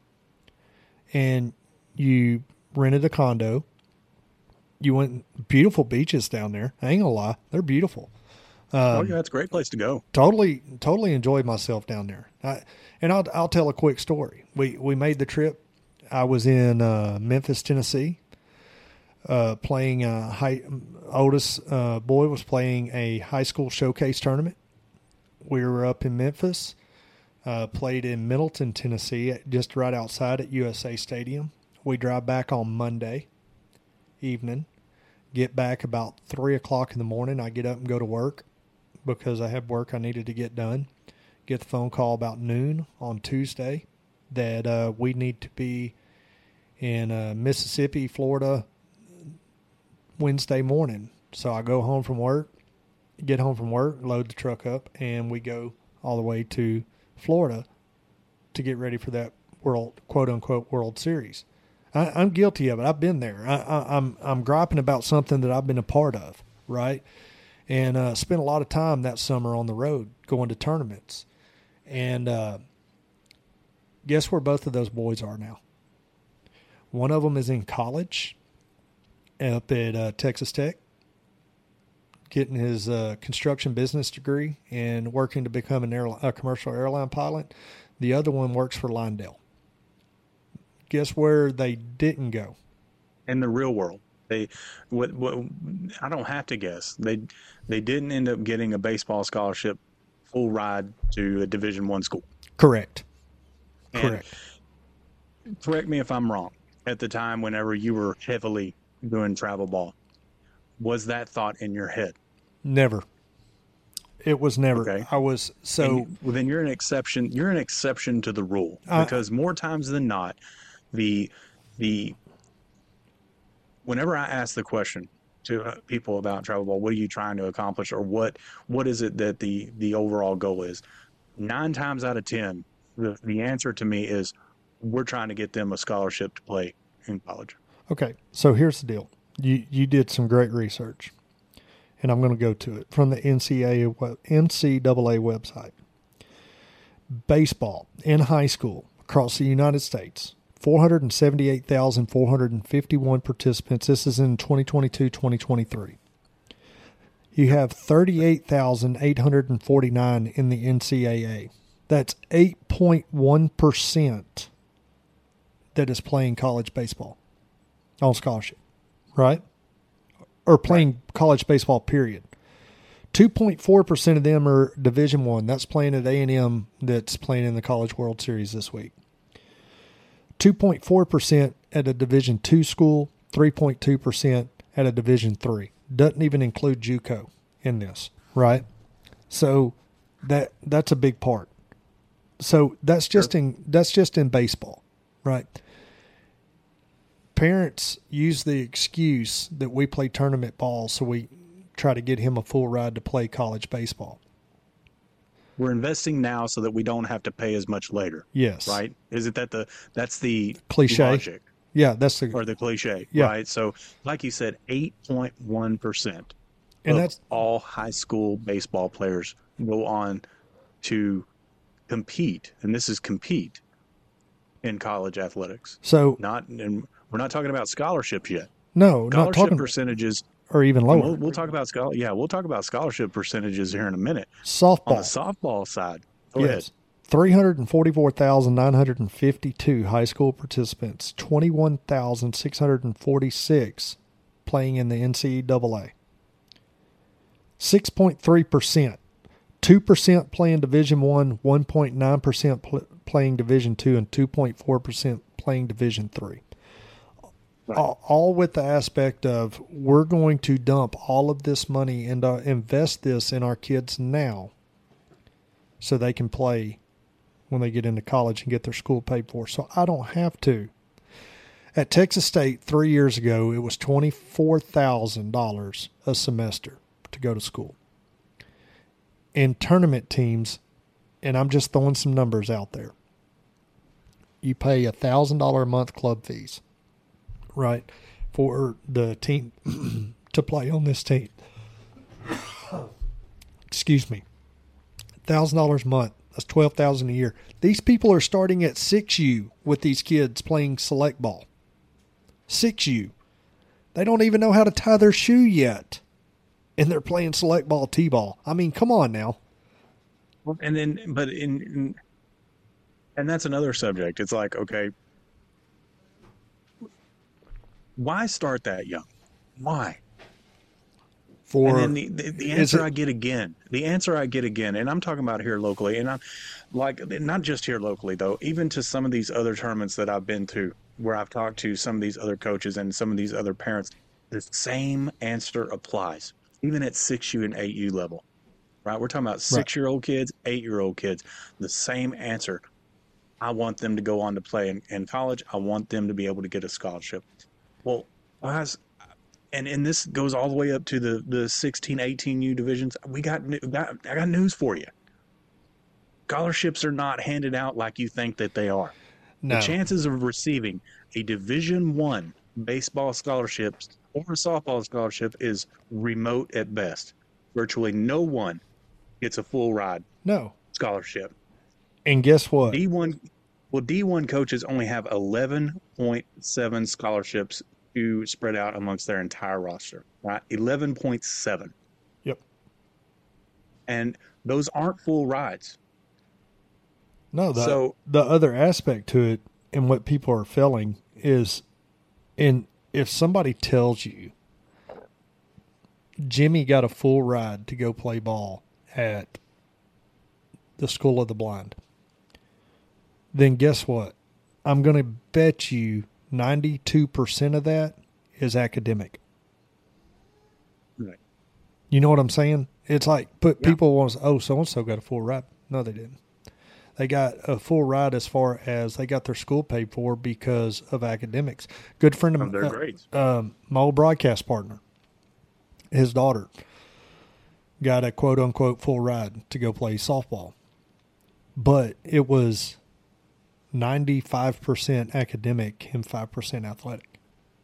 And you rented a condo. You went beautiful beaches down there. I ain't gonna lie, they're beautiful. Um, oh yeah, it's a great place to go. Totally, totally enjoyed myself down there. I, and I'll I'll tell a quick story. We we made the trip. I was in uh, Memphis, Tennessee, uh, playing a high. Oldest uh, boy was playing a high school showcase tournament. We were up in Memphis. Uh, played in Middleton, Tennessee, just right outside at U S A Stadium. We drive back on Monday evening. Get back about three o'clock in the morning. I get up and go to work because I have work I needed to get done. Get the phone call about noon on Tuesday that uh, we need to be in uh, Mississippi, Florida, Wednesday morning. So I go home from work, get home from work, load the truck up, and we go all the way to Florida to get ready for that world, quote unquote, World Series. I, I'm guilty of it. I've been there. I, I, I'm I'm griping about something that I've been a part of, right? And uh, spent a lot of time that summer on the road going to tournaments. And uh, guess where both of those boys are now? One of them is in college up at uh, Texas Tech, getting his uh, construction business degree and working to become an airline, a commercial airline pilot. The other one works for Lyndale. guess where they didn't go? In the real world. They, what, what, I don't have to guess. They, they didn't end up getting a baseball scholarship full ride to a Division One school. Correct. And Correct. Correct me if I'm wrong. At the time, whenever you were heavily doing travel ball, was that thought in your head? Never. It was never. Okay. I was so. And, well, then you're an exception. You're an exception to the rule Uh, because more times than not, the the whenever I ask the question to uh, people about travel ball, what are you trying to accomplish, or what what is it that the the overall goal is? Nine times out of ten, the the answer to me is we're trying to get them a scholarship to play in college. Okay, so here's the deal. You you did some great research, and I'm going to go to it from the N C A A, N C double A website. Baseball in high school across the United States, four hundred seventy-eight thousand four hundred fifty-one participants. This is in twenty twenty-two twenty twenty-three. You have thirty-eight thousand eight hundred forty-nine in the N C A A. That's eight point one percent that is playing college baseball on scholarship, right? Or playing right. college baseball, period. two point four percent of them are Division One. That's playing at A and M that's playing in the College World Series this week. two point four percent at a Division Two school, three point two percent at a Division Three. Doesn't even include JUCO in this, right? So that that's a big part. So that's just Sure. in that's just in baseball, right? Parents use the excuse that we play tournament ball, so we try to get him a full ride to play college baseball. We're investing now so that we don't have to pay as much later. Yes. Right? Is it that the that's the Cliche. logic Yeah, that's the or the cliche, Yeah. right? So like you said, eight point one percent And of that's- all high school baseball players go on to compete, and this is compete in college athletics. so Not and we're not talking about scholarships yet. no, not Scholarship talking percentages or even lower. We'll, we'll talk about scholar. Yeah, we'll talk about scholarship percentages here in a minute. Softball. On the softball side, go ahead. Yes. three hundred forty-four thousand nine hundred fifty-two high school participants, twenty-one thousand six hundred forty-six playing in the N C double A. six point three percent. two percent playing Division One, one point nine percent pl- playing Division Two, and two point four percent playing Division Three. Right. All, all with the aspect of we're going to dump all of this money and uh, invest this in our kids now so they can play when they get into college and get their school paid for. So I don't have to. At Texas State three years ago, it was twenty-four thousand dollars a semester to go to school. In tournament teams, and I'm just throwing some numbers out there, you pay one thousand dollars a month club fees, right, for the team to play on this team. Excuse me. one thousand dollars a month. That's twelve thousand dollars a year. These people are starting at six U with these kids playing select ball. six U. They don't even know how to tie their shoe yet. And they're playing select ball, T-ball. I mean, come on now. And then, but in, in, and that's another subject. It's like, okay, why start that young? Why? For and then the, the, the answer it, I get again, the answer I get again, and I'm talking about here locally, and I'm like, not just here locally though, even to some of these other tournaments that I've been to, where I've talked to some of these other coaches and some of these other parents, the same answer applies, even at six U and eight U level, right? We're talking about six-year-old kids, eight-year-old kids, the same answer. I want them to go on to play in, in college. I want them to be able to get a scholarship. Well, guys, and and this goes all the way up to the, the sixteen, eighteen U divisions. We got, got I got news for you. Scholarships are not handed out like you think that they are. No. The chances of receiving a Division One baseball scholarship or a softball scholarship is remote at best. Virtually no one gets a full ride No. scholarship. And guess what? D one, well, D one coaches only have eleven point seven scholarships to spread out amongst their entire roster, right? eleven point seven. Yep. And those aren't full rides. No, the, So- the other aspect to it and what people are feeling is, and if somebody tells you Jimmy got a full ride to go play ball at the School of the Blind, then guess what? I'm going to bet you ninety-two percent of that is academic. Right. You know what I'm saying? It's like, but Yeah. people want to say, oh, so-and-so got a full ride. No, they didn't. They got a full ride as far as they got their school paid for because of academics. Good friend of, Of their uh, grades. um, my old broadcast partner, his daughter got a quote-unquote full ride to go play softball. But it was ninety-five percent academic and five percent athletic.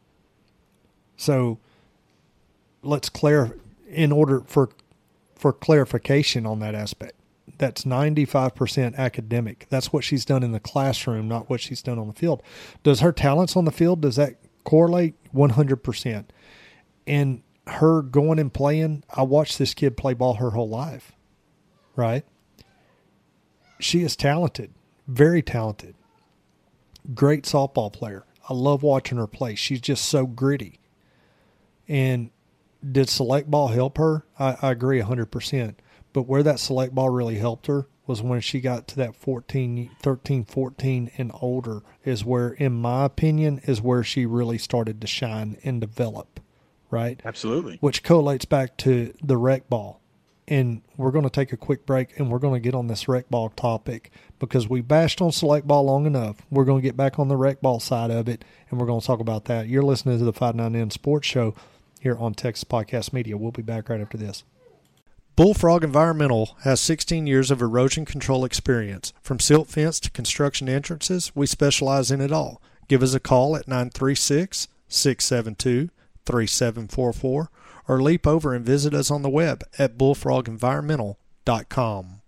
So let's clarify, in order for for clarification on that aspect, that's ninety-five percent academic. That's what she's done in the classroom, not what she's done on the field. Does her talents on the field, does that correlate? one hundred percent. And her going and playing, I watched this kid play ball her whole life, right? She is talented, very talented, great softball player. I love watching her play. She's just so gritty. And did select ball help her? I, I agree one hundred percent. But where that select ball really helped her was when she got to that fourteen, thirteen, fourteen and older is where, in my opinion, is where she really started to shine and develop, right? Absolutely. Which correlates back to the rec ball. And we're going to take a quick break, and we're going to get on this rec ball topic because we bashed on select ball long enough. We're going to get back on the rec ball side of it, and we're going to talk about that. You're listening to the five nine N Sports Show here on Texas Podcast Media. We'll be back right after this. Bullfrog Environmental has sixteen years of erosion control experience. From silt fence to construction entrances, we specialize in it all. Give us a call at nine three six, six seven two, three seven four four or leap over and visit us on the web at bullfrog environmental dot com.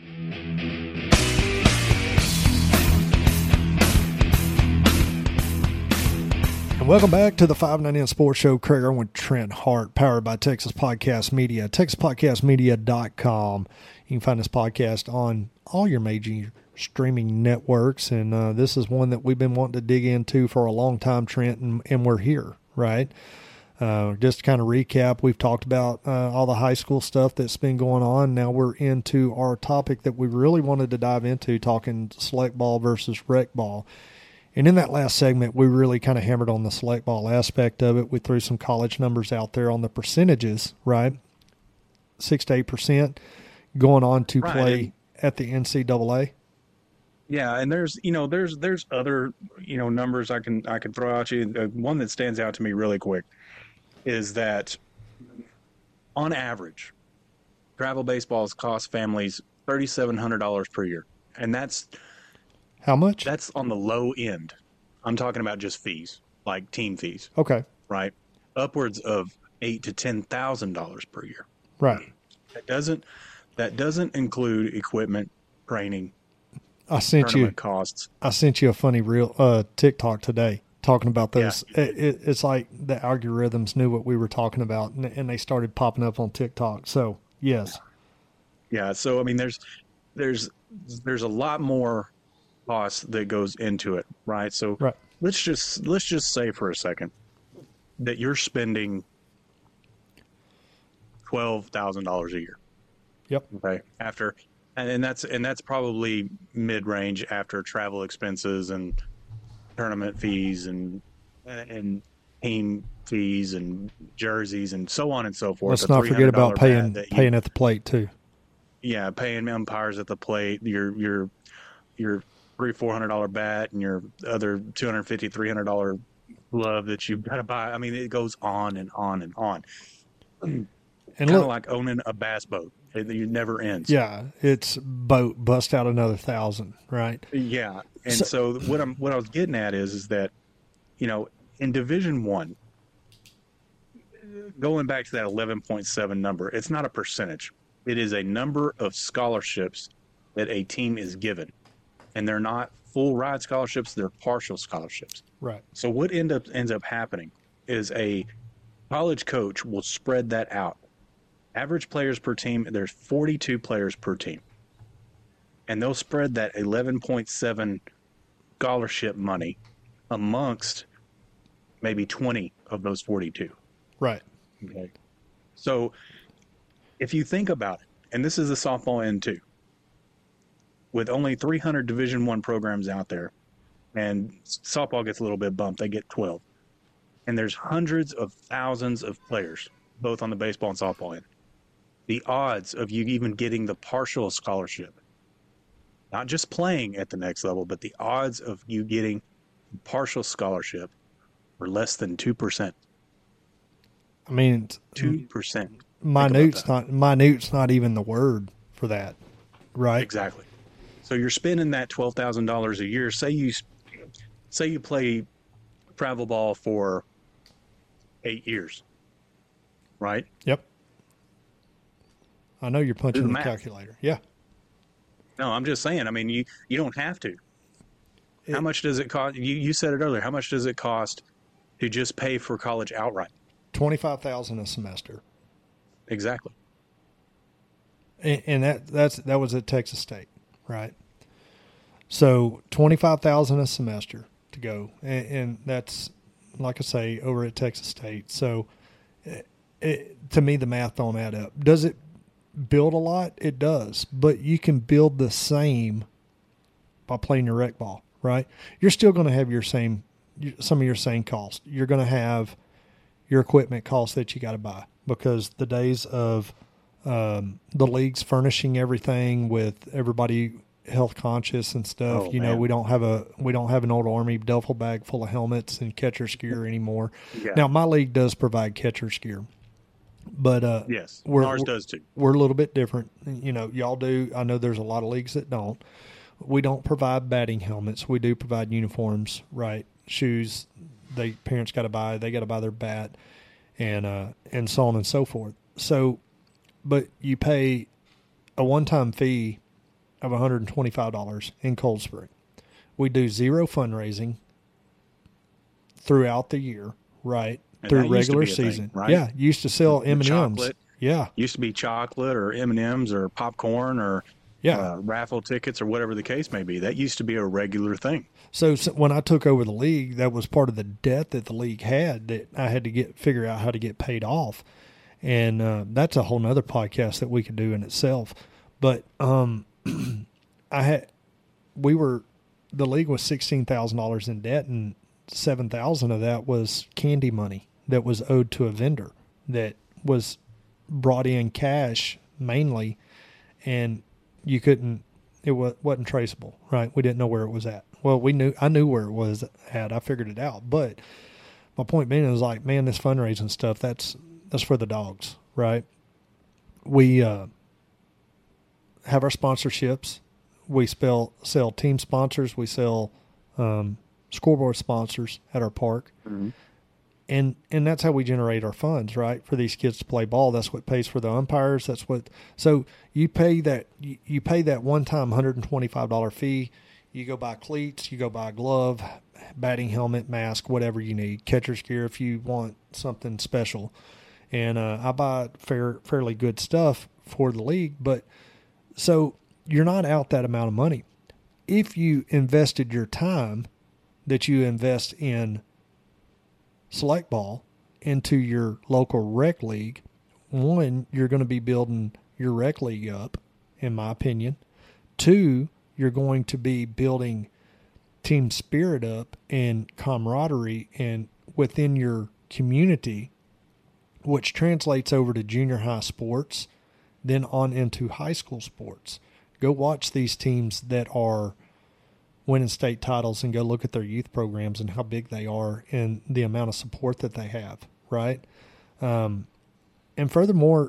And welcome back to the five nine N Sports Show. Craig Irwin, Trent Hart, powered by Texas Podcast Media, texas podcast media dot com. You can find this podcast on all your major streaming networks, and uh, this is one that we've been wanting to dig into for a long time, Trent, and, and we're here, right? Uh, just to kind of recap, we've talked about uh, all the high school stuff that's been going on. Now we're into our topic that we really wanted to dive into, talking select ball versus rec ball. And in that last segment, we really kind of hammered on the select ball aspect of it. We threw some college numbers out there on the percentages, right? Six to eight percent going on to Right. play at the N C double A. Yeah, and there's you know there's there's other you know numbers I can I can throw out you. Uh, one that stands out to me really quick is that on average, travel baseballs cost families thirty-seven hundred dollars per year, and that's How much? that's on the low end. I'm talking about just fees, like team fees, Okay, right? Upwards of eight to ten thousand dollars per year. right. That doesn't that doesn't include equipment, training, I sent you. tournament costs. I sent you a funny real uh, TikTok today talking about those. It, it, it's like the algorithms knew what we were talking about, and, and they started popping up on TikTok. So yes, Yeah, so I mean, there's there's there's a lot more cost that goes into it, right? So right. let's just let's just say for a second that you're spending twelve thousand dollars a year. Yep. Okay. After, and, and that's and that's probably mid range after travel expenses and tournament fees and and team fees and jerseys and so on and so forth. Let's A not forget about three hundred dollars paying bat that you- paying at the plate too. yeah, paying umpires at the plate, your your your three four hundred dollar bat and your other two hundred fifty three hundred dollar glove that you've got to buy. I mean, it goes on and on and on. And Kind of look, like owning a bass boat; it, it never ends. yeah, it's boat bust out another thousand, right? Yeah, and So- so, what I'm what I was getting at is is that, you know, in Division One, going back to that eleven point seven number, it's not a percentage. It is a number of scholarships that a team is given, and they're not full ride scholarships; they're partial scholarships. Right. So what end up ends up happening is a college coach will spread that out. Average players per team, there's forty-two players per team. And they'll spread that eleven point seven scholarship money amongst maybe twenty of those forty-two. Right. Okay. So if you think about it, and this is the softball end too, with only three hundred Division One programs out there, and softball gets a little bit bumped, they get twelve. And there's hundreds of thousands of players, both on the baseball and softball end. The odds of you even getting the partial scholarship, not just playing at the next level, but the odds of you getting partial scholarship are less than two percent. I mean, two percent. Minute's not, minute's not even the word for that, right? Exactly. So you're spending that twelve thousand dollars a year. Say you, say you play travel ball for eight years, right? Yep. I know you're punching the the math. calculator. Yeah. No, I'm just saying. I mean, you, you don't have to. It, how much does it cost? You, you said it earlier. How much does it cost to just pay for college outright? twenty-five thousand dollars a semester. Exactly. And, and that that's that was at Texas State, right? So twenty-five thousand dollars a semester to go, and, and that's, like I say, over at Texas State. So it, it, to me, the math don't add up. Does it build a lot? It does, but you can build the same by playing your rec ball, right? You're still going to have your same, some of your same costs. You're going to have your equipment costs that you got to buy, because the days of um, the leagues furnishing everything with everybody health conscious and stuff, Oh, you know, man. we don't have a we don't have an old Army duffel bag full of helmets and catcher's gear anymore. Yeah. Now, my league does provide catcher's gear, but uh, Yes. we're, Ours does too. we're a little bit different. You know, y'all do. I know there's a lot of leagues that don't. We don't provide batting helmets. We do provide uniforms, right? Shoes. They parents got to buy. They got to buy their bat, and uh, and so on and so forth. So, but you pay a one-time fee of one hundred twenty-five dollars in Cold Spring. We do zero fundraising throughout the year, right? And Through that used to regular be a thing, season. right? Yeah, used to sell The M and M's. chocolate. Yeah, Used to be chocolate or M and M's or popcorn or yeah. uh, raffle tickets or whatever the case may be. That used to be a regular thing. So, so when I took over the league, that was part of the debt that the league had that I had to get figure out how to get paid off, and uh, that's a whole nother podcast that we could do in itself. But um, I had we were the league was sixteen thousand dollars in debt, and seven thousand of that was candy money that was owed to a vendor that was brought in cash mainly, and you couldn't. It was, wasn't traceable, right? We didn't know where it was at. Well, we knew, I knew where it was at. I figured it out. But my point being is like, man, this fundraising stuff, that's, that's for the dogs, right? We, uh, have our sponsorships. We spell, sell team sponsors. We sell, um, scoreboard sponsors at our park. Mm-hmm. And, and that's how we generate our funds, right? For these kids to play ball. That's what pays for the umpires. That's what, so you pay that, you, you pay that one time one hundred twenty-five dollars fee. You go buy cleats, you go buy a glove, batting helmet, mask, whatever you need, catcher's gear if you want something special. And uh, I buy fair, fairly good stuff for the league. But so you're not out that amount of money. If you invested your time that you invest in select ball into your local rec league, one, you're going to be building your rec league up, in my opinion. Two, you're going to be building team spirit up and camaraderie and within your community, which translates over to junior high sports, then on into high school sports. Go watch these teams that are winning state titles and go look at their youth programs and how big they are and the amount of support that they have, right? Um, and furthermore,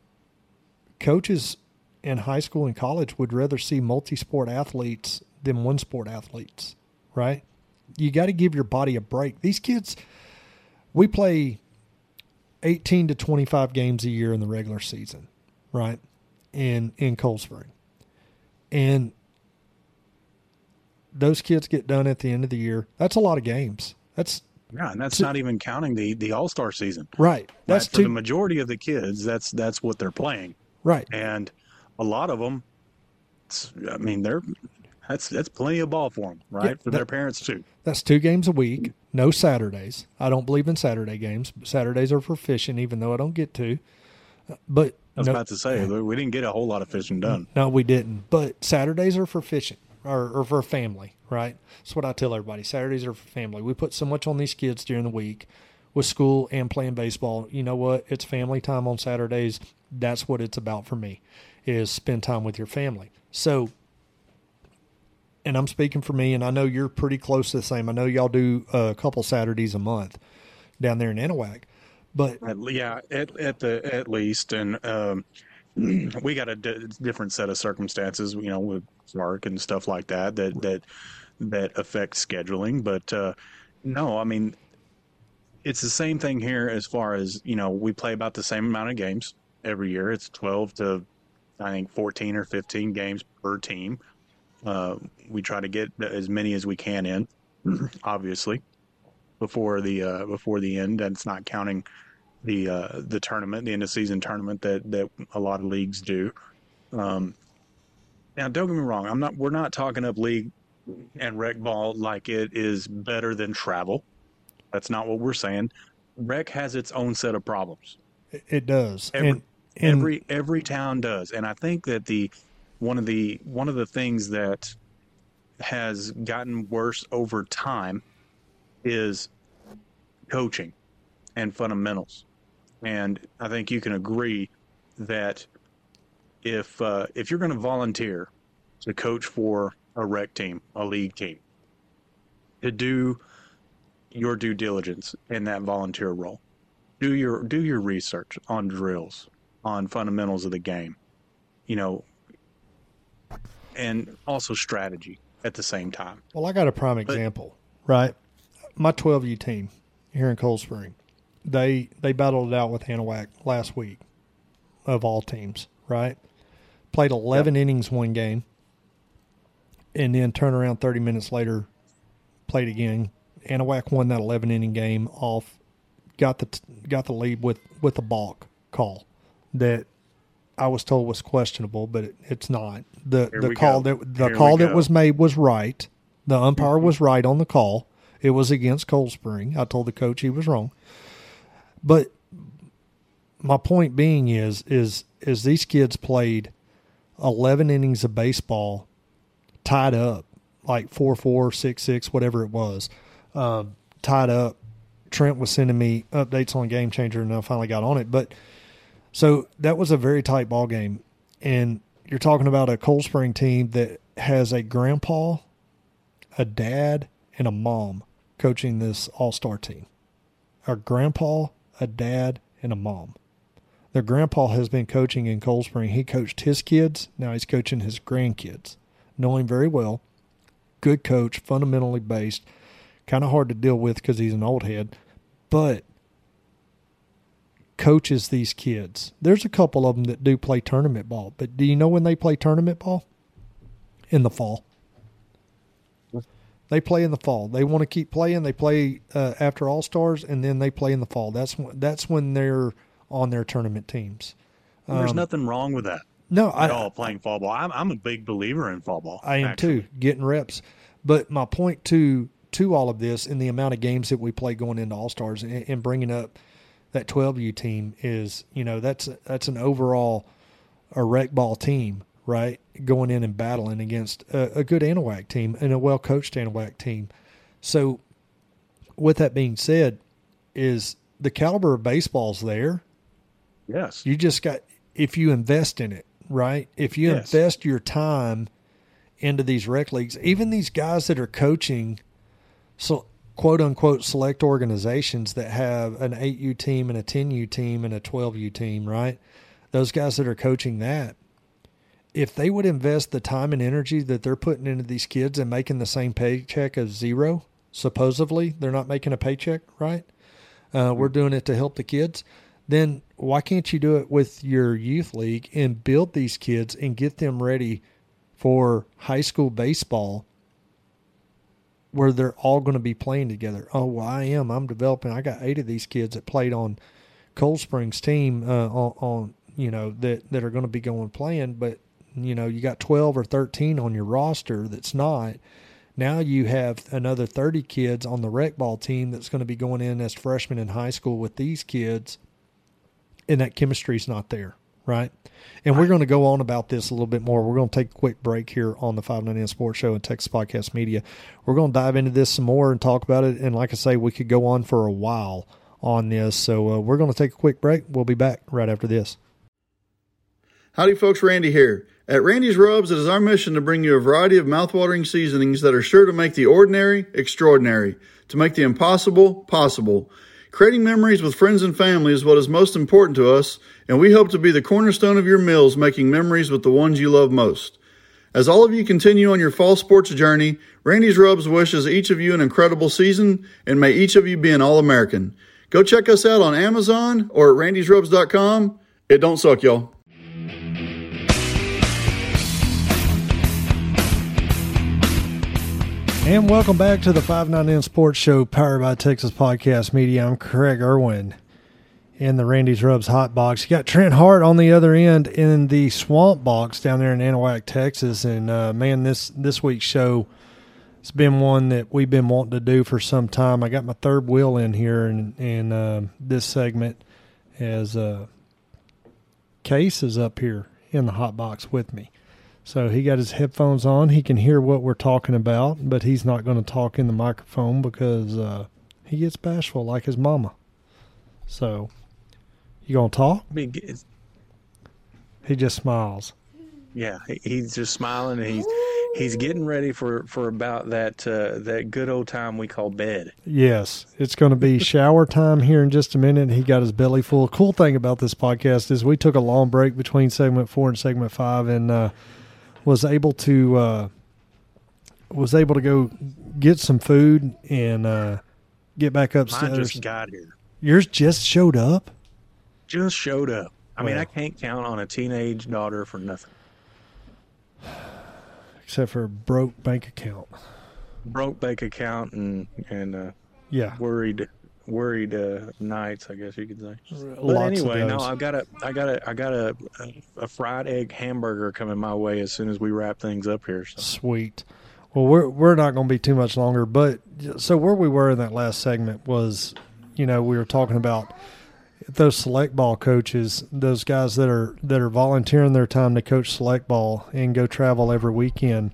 coaches in high school and college would rather see multi-sport athletes than one-sport athletes, right? You got to give your body a break. These kids, we play eighteen to twenty-five games a year in the regular season, right, in, in Cold Spring. And those kids get done at the end of the year. That's a lot of games. That's Yeah, and that's two, not even counting the, the all-star season. right. That's right? For two, the majority of the kids, that's that's what they're playing. right. And a lot of them, I mean, they're That's that's plenty of ball for them, right? Yeah, for that, their parents too. That's two games a week, no Saturdays. I don't believe in Saturday games. Saturdays are for fishing, even though I don't get to. But I was no, about to say, we didn't get a whole lot of fishing done. No, we didn't. But Saturdays are for fishing or, or for family, right? That's what I tell everybody. Saturdays are for family. We put so much on these kids during the week with school and playing baseball. You know what? It's family time on Saturdays. That's what it's about for me, is spend time with your family. So, and I'm speaking for me, and I know you're pretty close to the same. I know y'all do a couple Saturdays a month down there in Anahuac. But yeah, at, at the at least, and um, we got a d- different set of circumstances, you know, with work and stuff like that that that that affect scheduling. But uh, no, I mean, it's the same thing here as far as, you know, we play about the same amount of games every year. It's twelve to I think fourteen or fifteen games per team. Uh, we try to get as many as we can in, obviously, before the uh, before the end. That's not counting the uh, the tournament, the end of season tournament that, that a lot of leagues do. Um, now, don't get me wrong. I'm not. We're not talking up league and rec ball like it is better than travel. That's not what we're saying. Rec has its own set of problems. It does. Every and, and, every every town does, and I think that the one of the one of the things that has gotten worse over time is coaching and fundamentals. And I think you can agree that if uh, if you're going to volunteer to coach for a rec team, a league team, to do your due diligence in that volunteer role, do your do your research on drills, on fundamentals of the game, you know, and also strategy at the same time. Well, I got a prime but, example, right? My twelve U team here in Cold Spring, they they battled it out with Anahuac last week, of all teams, right? Played eleven yep. innings one game, and then turned around thirty minutes later, played again. Anahuac won that eleven inning game off, got the got the lead with with a balk call that I was told was questionable, but it, it's not. The Here the call go. that the Here call that was made was right. The umpire was right on the call. It was against Cold Spring. I told the coach he was wrong. But my point being is is is these kids played eleven innings of baseball tied up, like four four, six six, whatever it was, um, tied up. Trent was sending me updates on Game Changer, and I finally got on it. But so that was a very tight ball game. And you're talking about a Cold Spring team that has a grandpa, a dad, and a mom coaching this all-star team. A grandpa, a dad, and a mom. Their grandpa has been coaching in Cold Spring. He coached his kids. Now he's coaching his grandkids. Know him very well. Good coach, fundamentally based. Kind of hard to deal with because he's an old head. But coaches these kids. There's a couple of them that do play tournament ball. But do you know when they play tournament ball? In the fall. They play in the fall. They want to keep playing. They play uh, after All-Stars, and then they play in the fall. That's when, that's when they're on their tournament teams. Um, There's nothing wrong with that. No, at I, all playing fall ball. I'm I'm a big believer in fall ball. I am actually. too, getting reps. But my point to to all of this, and the amount of games that we play going into All-Stars, and, and bringing up that twelve U team is, you know, that's that's an overall a rec ball team, right? Going in and battling against a, a good Anahuac team and a well-coached Anahuac team. So with that being said, is the caliber of baseball's there. Yes. You just got, if you invest in it, right? If you yes. invest your time into these rec leagues, even these guys that are coaching, so quote unquote, select organizations that have an eight U team and a ten U team and a twelve U team, right? Those guys that are coaching that, if they would invest the time and energy that they're putting into these kids and making the same paycheck as zero, supposedly they're not making a paycheck, right? Uh, we're doing it to help the kids. Then why can't you do it with your youth league and build these kids and get them ready for high school baseball where they're all going to be playing together? Oh, well, I am. I'm developing. I got eight of these kids that played on Cold Springs team uh, on, on, you know, that, that are going to be going playing, but you know, you got twelve or thirteen on your roster that's not. Now you have another thirty kids on the rec ball team that's going to be going in as freshmen in high school with these kids, and that chemistry's not there, right? And we're going to go on about this a little bit more. We're going to take a quick break here on the five ninety-nine Sports Show and Texas Podcast Media. We're going to dive into this some more and talk about it. And like I say, we could go on for a while on this. So uh, we're going to take a quick break. We'll be back right after this. Howdy folks, Randy here. At Randy's Rubs, it is our mission to bring you a variety of mouthwatering seasonings that are sure to make the ordinary extraordinary, to make the impossible possible. Creating memories with friends and family is what is most important to us, and we hope to be the cornerstone of your meals, making memories with the ones you love most. As all of you continue on your fall sports journey, Randy's Rubs wishes each of you an incredible season, and may each of you be an All-American. Go check us out on Amazon or at randys rubs dot com. It don't suck, y'all. And welcome back to the five ninety-nine Sports Show, powered by Texas Podcast Media. I'm Craig Irwin in the Randy's Rubs Hot Box. You got Trent Hart on the other end in the Swamp Box down there in Anahuac, Texas. And, uh, man, this, this week's show has been one that we've been wanting to do for some time. I got my third wheel in here in, in uh, this segment as uh, Case is up here in the Hot Box with me. So he got his headphones on. He can hear what we're talking about, but he's not going to talk in the microphone because uh, he gets bashful like his mama. So, you going to talk? He just smiles. Yeah, he's just smiling, and he's he's getting ready for, for about that uh, that good old time we call bed. Yes, it's going to be shower time here in just a minute. He got his belly full. Cool thing about this podcast is we took a long break between segment four and segment five, and uh, was able to uh, was able to go get some food and uh, get back upstairs. Mine just got here. Yours just showed up? Just showed up. I mean, Well. I can't count on a teenage daughter for nothing. Except for a broke bank account. Broke bank account and and uh, Yeah. worried worried uh, nights, I guess you could say. But Lots anyway, of no, those. I've got a I got a I got a, a, a fried egg hamburger coming my way as soon as we wrap things up here. So. Sweet. Well, we're we're not going to be too much longer, but so where we were in that last segment was, you know, we were talking about those select ball coaches, those guys that are that are volunteering their time to coach select ball and go travel every weekend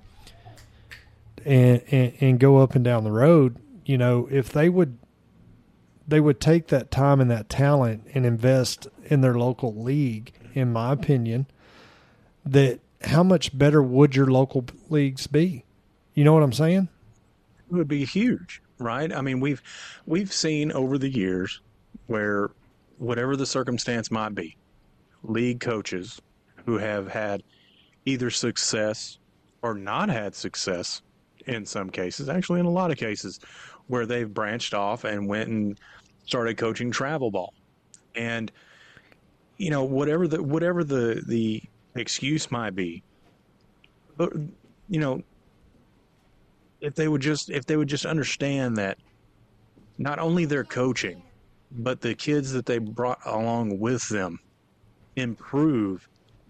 and, and and go up and down the road. You know, if they would they would take that time and that talent and invest in their local league, in my opinion, that how much better would your local leagues be? You know what I'm saying? It would be huge, right? I mean, we've we've seen over the years where whatever the circumstance might be, league coaches who have had either success or not had success in some cases, actually in a lot of cases, where they've branched off and went and started coaching travel ball. And, you know, whatever the whatever the, the excuse might be, but, you know, if they would just if they would just understand that not only their coaching, but the kids that they brought along with them improve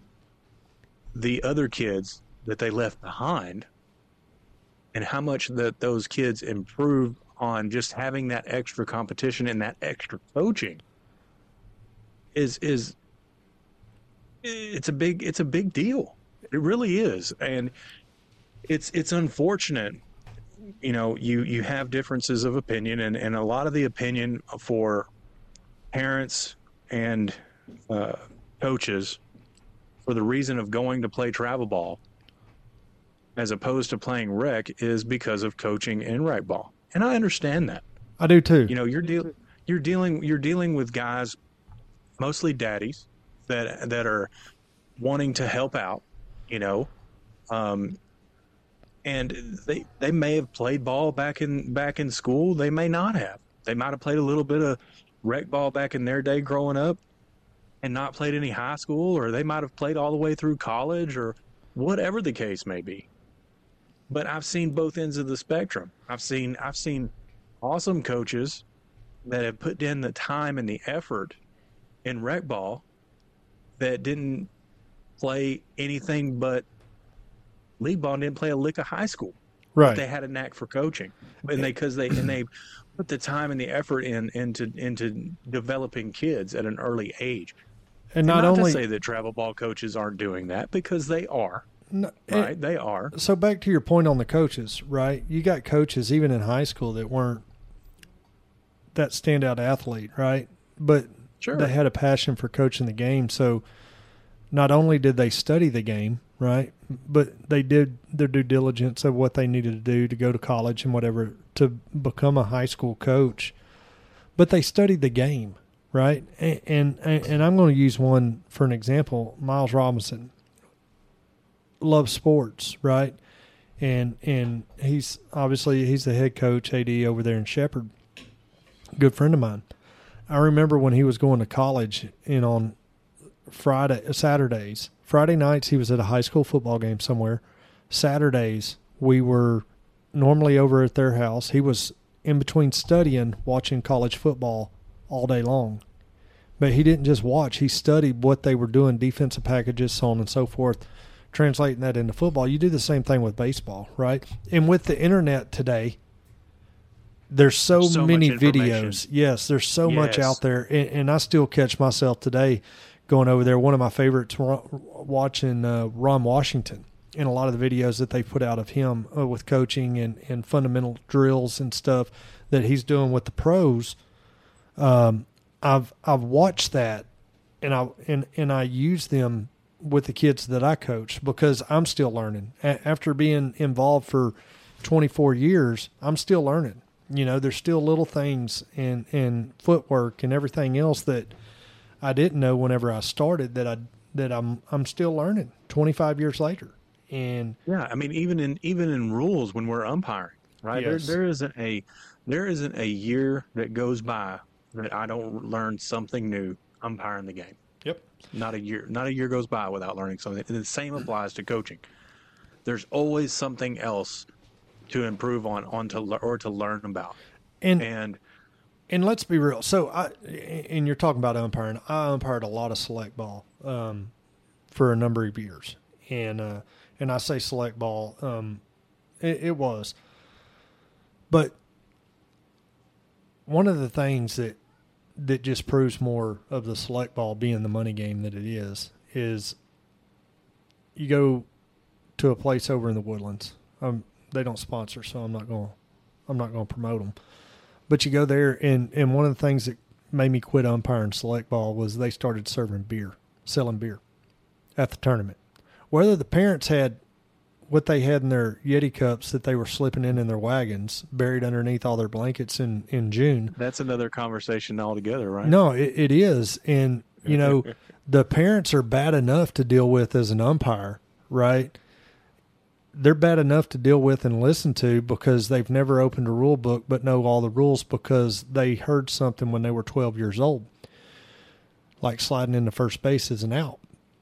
the other kids that they left behind, and how much that those kids improve on just having that extra competition and that extra coaching is is it's a big it's a big deal. It really is. And it's it's unfortunate. You know, you, you have differences of opinion, and, and a lot of the opinion for parents and uh, coaches for the reason of going to play travel ball as opposed to playing rec is because of coaching and rec ball. And I understand that. I do too. You know, you're dealing you're dealing you're dealing with guys, mostly daddies, that that are wanting to help out, you know. Um And they they may have played ball back in back in school. They may not have. They might have played a little bit of rec ball back in their day growing up and not played any high school, or they might have played all the way through college, or whatever the case may be. But I've seen both ends of the spectrum. I've seen I've seen awesome coaches that have put in the time and the effort in rec ball that didn't play anything but league ball and didn't play a lick of high school. Right. But they had a knack for coaching, and they because they and they put the time and the effort in into into developing kids at an early age. And, and not, not only to say that travel ball coaches aren't doing that, because they are. No, right, and, they are. So back to your point on the coaches, right? You got coaches even in high school that weren't that standout athlete, right? But sure. they had a passion for coaching the game. So not only did they study the game, right, but they did their due diligence of what they needed to do to go to college and whatever to become a high school coach. But they studied the game, right? And and, and I'm going to use one for an example. Miles Robinson loves sports, right? And and he's obviously he's the head coach, A D over there in Shepherd. Good friend of mine. I remember when he was going to college, and on Friday, Saturdays, Friday nights he was at a high school football game somewhere. Saturdays we were normally over at their house. He was in between studying, watching college football all day long. But he didn't just watch. He studied what they were doing, defensive packages, so on and so forth, translating that into football. You do the same thing with baseball, right? And with the internet today, there's so, there's so many videos. Yes, there's so yes. much out there. And, and I still catch myself today going over there. One of my favorites, watching uh, Ron Washington and a lot of the videos that they put out of him uh, with coaching and, and fundamental drills and stuff that he's doing with the pros. Um, I've I've watched that, and I and, and I use them with the kids that I coach because I'm still learning. A- after being involved for twenty-four years, I'm still learning. You know, there's still little things in, in footwork and everything else that I didn't know whenever I started that I that I'm I'm still learning twenty-five years later. And yeah, I mean, even in even in rules when we're umpiring, right? Yes. There there isn't a there isn't a year that goes by that I don't learn something new umpiring the game. Yep. Not a year not a year goes by without learning something. And the same applies to coaching. There's always something else to improve on, on to or to learn about. And and and let's be real. So I and you're talking about umpiring. I umpired a lot of select ball um, for a number of years, and uh, and I say select ball. Um, it, it was, but one of the things that that just proves more of the select ball being the money game that it is is you go to a place over in the Woodlands. Um, they don't sponsor, so I'm not going. I'm not going to promote them. But you go there, and, and one of the things that made me quit umpiring select ball was they started serving beer, selling beer at the tournament. Whether the parents had what they had in their Yeti cups that they were slipping in in their wagons, buried underneath all their blankets in, in June. That's another conversation altogether, right? No, it, it is. And, you know, the parents are bad enough to deal with as an umpire, right? They're bad enough to deal with and listen to because they've never opened a rule book but know all the rules because they heard something when they were twelve years old, like sliding into first base as an out.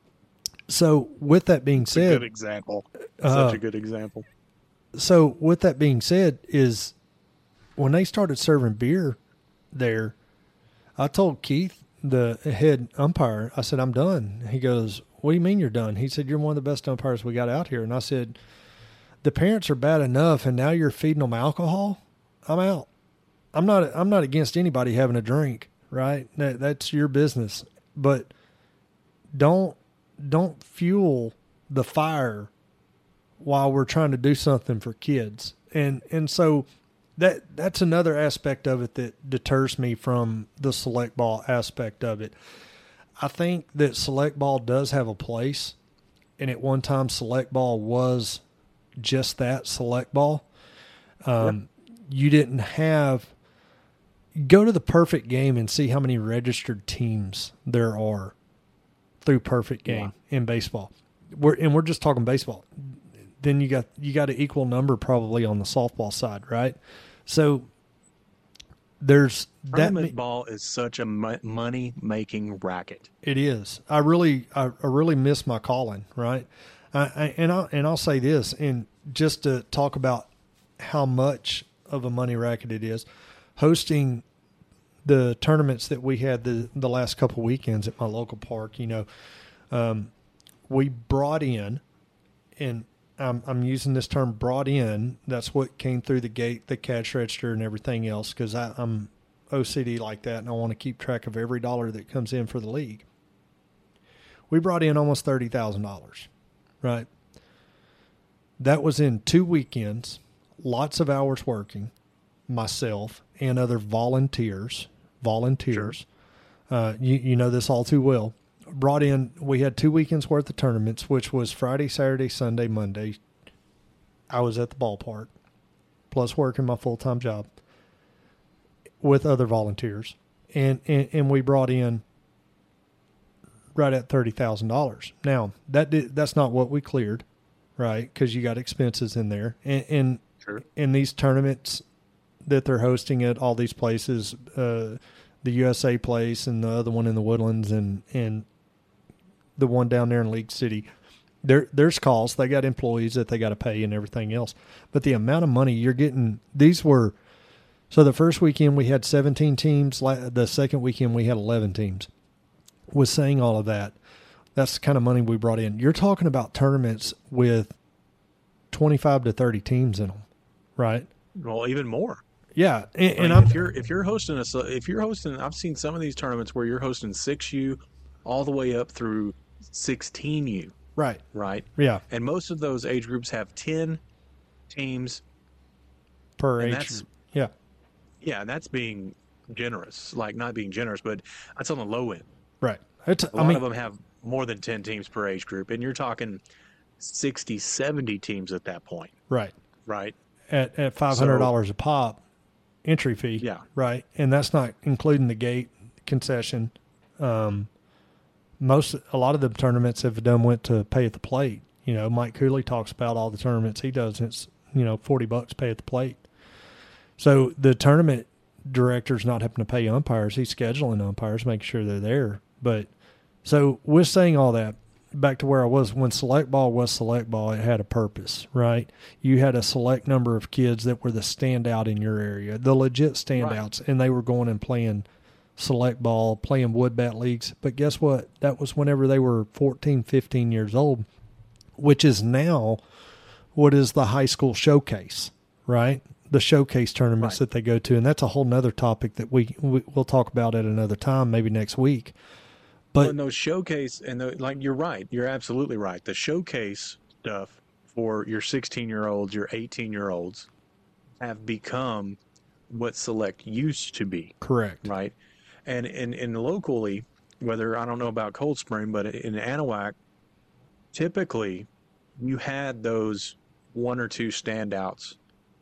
So with that being That's said, a good example. Such uh, a good example. So with that being said, is when they started serving beer there, I told Keith, the head umpire, I said, I'm done. He goes, what do you mean you're done? He said, you're one of the best umpires we got out here. And I said, the parents are bad enough, and now you're feeding them alcohol. I'm out. I'm not. I'm not against anybody having a drink, right? That, that's your business. But don't don't fuel the fire while we're trying to do something for kids. And and so that that's another aspect of it that deters me from the select ball aspect of it. I think that select ball does have a place, and at one time select ball was just that, select ball. Um, yep. You didn't have – go to the Perfect Game and see how many registered teams there are through Perfect Game yeah. in baseball. We're and we're just talking baseball. Then you got you got an equal number probably on the softball side, right? So there's that. Tournament ball is such a money making racket. It is. I really I, I really miss my calling, right? I, I, and I and I'll say this, and just to talk about how much of a money racket it is, hosting the tournaments that we had the the last couple weekends at my local park. You know, um, we brought in, and I'm, I'm using this term brought in, that's what came through the gate, the cash register and everything else, because I'm O C D like that, and I want to keep track of every dollar that comes in for the league. We brought in almost thirty thousand dollars, right? That was in two weekends, lots of hours working, myself and other volunteers, volunteers. Sure. Uh, you, you know this all too well. Brought in, we had two weekends worth of tournaments, which was Friday, Saturday, Sunday, Monday. I was at the ballpark, plus working my full-time job with other volunteers. And, and, and we brought in right at thirty thousand dollars. Now, that did, that's not what we cleared, right? Because you got expenses in there. And, and sure. in these tournaments that they're hosting at all these places, uh, the U S A place and the other one in the Woodlands and, and the one down there in League City, there there's costs. They got employees that they got to pay and everything else. But the amount of money you're getting, these were, so the first weekend we had seventeen teams. The second weekend we had eleven teams. Was saying all of that, that's the kind of money we brought in. You're talking about tournaments with twenty-five to thirty teams in them, right? Well, even more. Yeah, and, I mean, and I'm, if you're if you're hosting a if you're hosting, I've seen some of these tournaments where you're hosting six U all the way up through sixteen U. Right. Right. Yeah. And most of those age groups have ten teams per and age. That's, yeah. Yeah, and that's being generous. Like not being generous, but that's on the low end. Right. It's, a I lot mean, of them have more than ten teams per age group, and you're talking sixty, seventy teams at that point. Right. Right. At at five hundred dollars so, a pop entry fee. Yeah. Right. And that's not including the gate concession. Um, most, a lot of the tournaments have done went to pay at the plate. You know, Mike Cooley talks about all the tournaments he does, and it's, you know, forty bucks pay at the plate. So the tournament director's not having to pay umpires. He's scheduling umpires, making sure they're there. But so with saying all that, back to where I was, when select ball was select ball, it had a purpose, right? You had a select number of kids that were the standout in your area, the legit standouts, right. And they were going and playing select ball, playing wood bat leagues. But guess what? That was whenever they were fourteen, fifteen years old, which is now what is the high school showcase, right? The showcase tournaments right. that they go to. And that's a whole nother topic that we, we we'll talk about at another time, maybe next week. But well, and those showcase, and the, like you're right, you're absolutely right. The showcase stuff for your sixteen-year-olds, your eighteen-year-olds, have become what select used to be. Correct. Right, and and and locally, whether I don't know about Cold Spring, but in Anahuac, typically you had those one or two standouts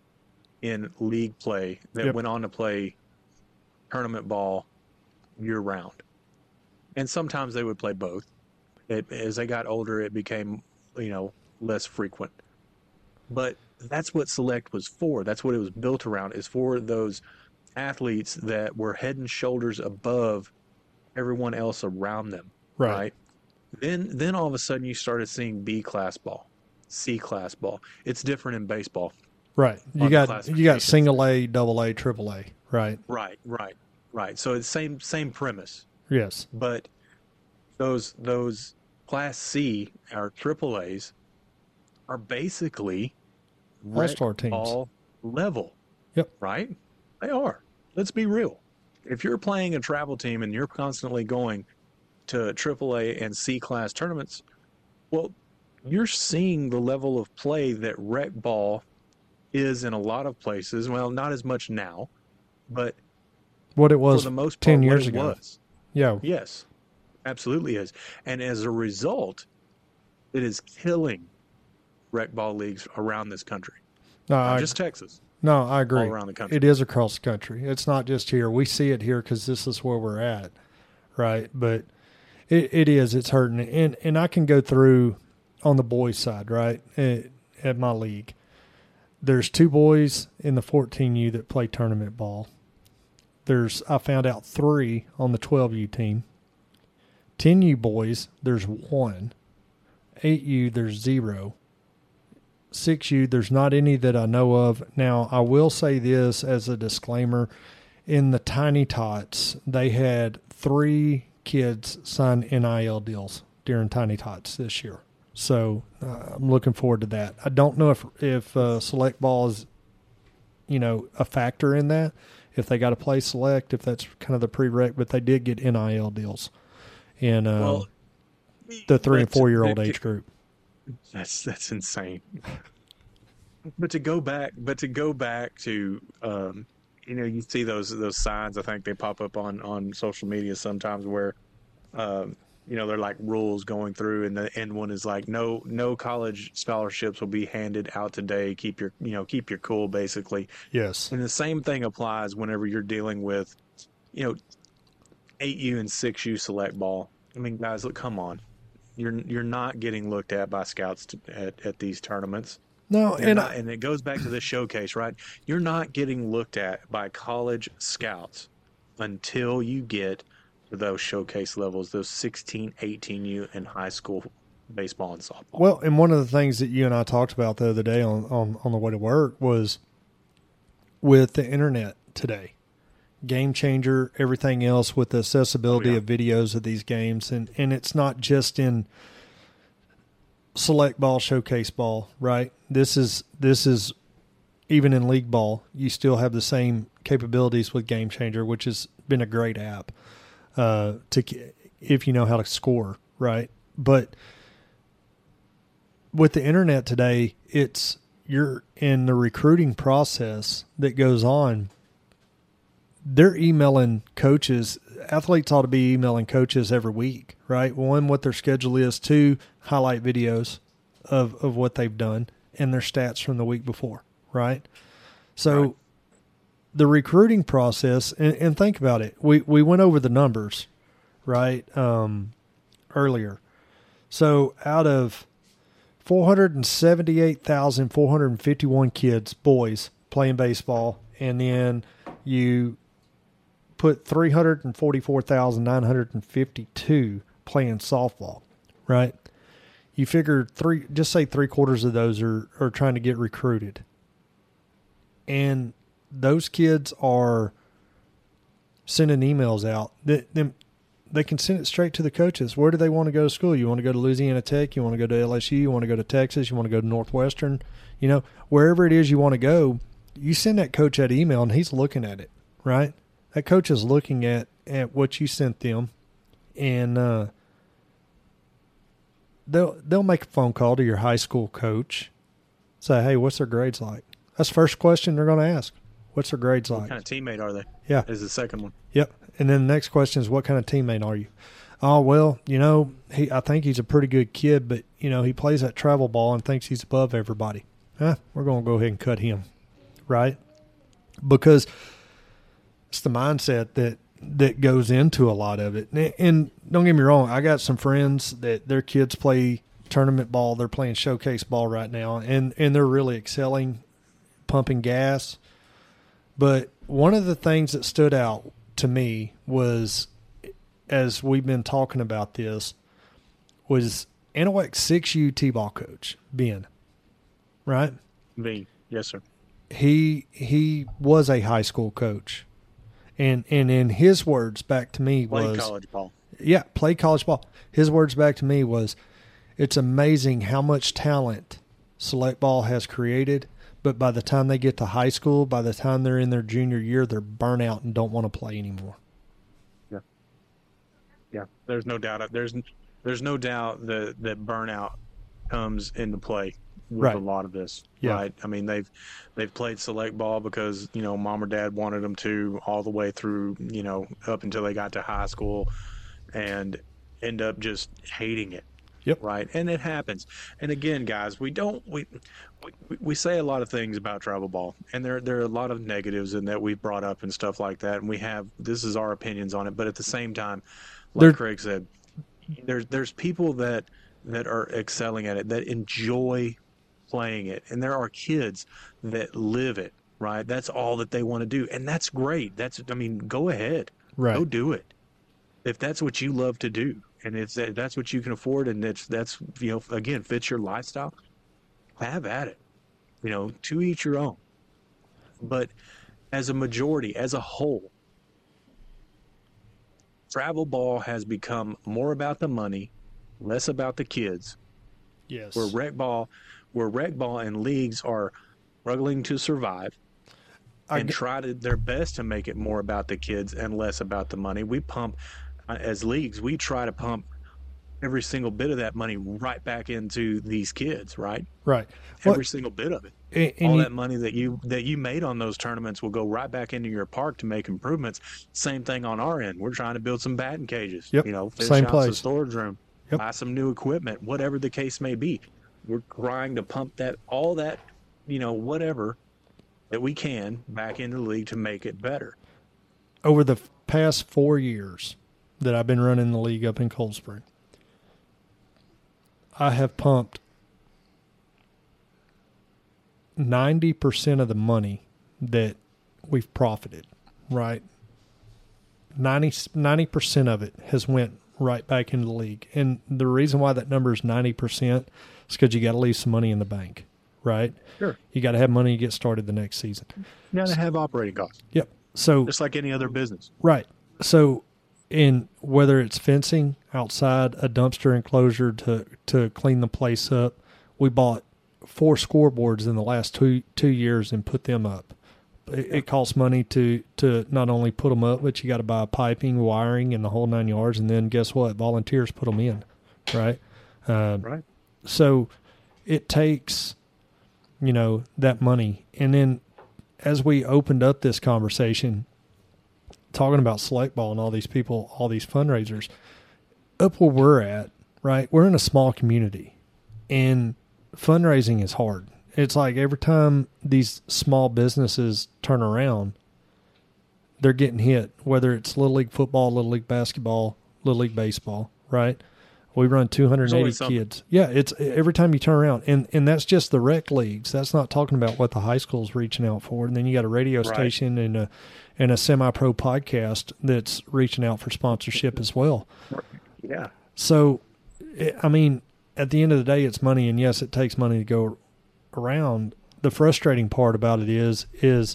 in league play that yep. went on to play tournament ball year round. And sometimes they would play both. It, as they got older, it became, you know, less frequent. But that's what Select was for. That's what it was built around, is for those athletes that were head and shoulders above everyone else around them. Right. right? Then, then all of a sudden you started seeing B-class ball, C-class ball. It's different in baseball. Right. You got you got single A, double A, triple A. Right. Right. Right. Right. So it's same same premise. Yes. But those those Class C or triple A's are basically all-star teams, all level. Yep. Right. They are. Let's be real. If you're playing a travel team and you're constantly going to triple A and C class tournaments, well, you're seeing the level of play that rec ball is in a lot of places. Well, not as much now, but what it was for the most part, ten years what it ago. Was. Yeah. Yes, absolutely is. And as a result, it is killing rec ball leagues around this country. No, not I, just Texas. No, I agree. All around the country. It is across the country. It's not just here. We see it here because this is where we're at, right? But it, it is. It's hurting. And, and I can go through on the boys' side, right, at, at my league. There's two boys in the fourteen U that play tournament ball. There's, I found out, three on the twelve U team. ten U boys, there's one. eight U, there's zero. six U, there's not any that I know of. Now, I will say this as a disclaimer. In the Tiny Tots, they had three kids sign N I L deals during Tiny Tots this year. So uh, I'm looking forward to that. I don't know if if uh, select ball is, you know, a factor in that. If they got to play select, if that's kind of the prereq, but they did get N I L deals in uh, well, the three and four year old age group. That's that's insane. But to go back, but to go back to, um, you know, you see those those signs. I think they pop up on, on social media sometimes where, um, you know, they're like rules going through, and the end one is like no no college scholarships will be handed out today. Keep your you know keep your cool, basically. Yes. And the same thing applies whenever you're dealing with, you know, eight U and six U select ball. I mean, guys, look, come on, you're you're not getting looked at by scouts to, at at these tournaments. No, You're and not, I, and it goes back to this showcase, right? You're not getting looked at by college scouts until you get to those showcase levels, those sixteen, eighteen U and high school baseball and softball. well, and one of the things that you and I talked about the other day on, on, on the way to work was with the internet today, Game Changer, everything else with the accessibility Oh, yeah. of videos of these games. And, and it's not just in select ball, showcase ball, right? This is, this is even in league ball, you still have the same capabilities with Game Changer, which has been a great app, uh, to, if you know how to score, right? But with the internet today, it's, you're in the recruiting process that goes on. They're emailing coaches. Athletes ought to be emailing coaches every week, right? One, what their schedule is. Two, highlight videos of, of what they've done and their stats from the week before, right? So Right. the recruiting process, and, and think about it. We, we went over the numbers, right, um, earlier. So out of four hundred seventy-eight thousand four hundred fifty-one kids, boys, playing baseball, and then you put three hundred forty-four thousand nine hundred fifty-two playing softball, right? You figure three, just say three quarters of those are, are trying to get recruited. And those kids are sending emails out. They, them, they can send it straight to the coaches. Where do they want to go to school? You want to go to Louisiana Tech? You want to go to L S U? You want to go to Texas? You want to go to Northwestern? You know, wherever it is you want to go, you send that coach that email and he's looking at it, right? That coach is looking at, at what you sent them, and uh, they'll they'll make a phone call to your high school coach, say, hey, what's their grades like? That's the first question they're going to ask. What's their grades like? What kind of teammate are they? Yeah. Is the second one. Yep. And then the next question is, what kind of teammate are you? Oh, well, you know, he I think he's a pretty good kid, but, you know, he plays that travel ball and thinks he's above everybody. Huh, we're going to go ahead and cut him, right? Because it's the mindset that, that goes into a lot of it. And, and don't get me wrong, I got some friends that their kids play tournament ball. They're playing showcase ball right now, and, and they're really excelling, pumping gas. But one of the things that stood out to me was, as we've been talking about this, was Anahuac six U T-ball coach, Ben, right? Me. Yes, sir. He he was a high school coach. And and in his words back to me Played was college ball. Yeah, played college ball. His words back to me was, it's amazing how much talent select ball has created, but by the time they get to high school, by the time they're in their junior year, they're burnt out and don't want to play anymore. Yeah. Yeah. There's no doubt. There's there's no doubt that, that burnout comes into play with Right. a lot of this. Yeah. Right. I mean, they've they've played select ball because, you know, mom or dad wanted them to, all the way through, you know, up until they got to high school, and end up just hating it. Yep. Right. And it happens. And again, guys, we don't, we, we, we say a lot of things about travel ball, and there, there are a lot of negatives in that we've brought up and stuff like that. And we have, this is our opinions on it. But at the same time, like There- Craig said, there's, there's people that, that are excelling at it, that enjoy playing it. And there are kids that live it, right? That's all that they want to do. And that's great. That's, I mean, go ahead. Right. Go do it. If that's what you love to do, and if that- that's what you can afford, and it's, that's, you know, again, fits your lifestyle, have at it. You know, to each your own. But as a majority, as a whole, travel ball has become more about the money less about the kids. Yes. Where rec ball, where rec ball and leagues are struggling to survive I and g- try to their best to make it more about the kids and less about the money. We pump, uh, as leagues, we try to pump every single bit of that money right back into these kids, right? Right. Every What- single bit of it. and- and All you- that money that you that you made on those tournaments will go right back into your park to make improvements. Same thing on our end. We're trying to build some batting cages. Yep. You know, fish Same outs, a place. storage room, Yep. buy some new equipment, whatever the case may be. We're trying to pump that all that, you know, whatever that we can back into the league to make it better. Over the f- past four years that I've been running the league up in Cold Spring, I have pumped ninety percent of the money that we've profited, right? ninety percent of it has went right back into the league. And the reason why that number is ninety percent is because you got to leave some money in the bank, right? Sure. You got to have money to get started the next season. You got to have operating costs, Yep. So just like any other business. right. So in whether it's fencing outside, a dumpster enclosure to, to clean the place up, we bought four scoreboards in the last two two years and put them up. It, it costs money to, to not only put them up, but you got to buy piping, wiring, and the whole nine yards. And then guess what? Volunteers put them in, right? Uh, Right. So it takes, you know, that money. And then as we opened up this conversation, talking about select ball and all these people, all these fundraisers, up where we're at, right? We're in a small community, and fundraising is hard. It's like every time these small businesses turn around, they're getting hit, whether it's Little League football, Little League basketball, Little League baseball, right? We run two hundred eighty always something. kids. Yeah, it's every time you turn around. And and that's just the rec leagues. That's not talking about what the high school's reaching out for. And then you got a radio Right. station and a and a semi-pro podcast that's reaching out for sponsorship as well. Yeah. So, it, I mean, at the end of the day, it's money, and yes, it takes money to go around. The frustrating part about it is is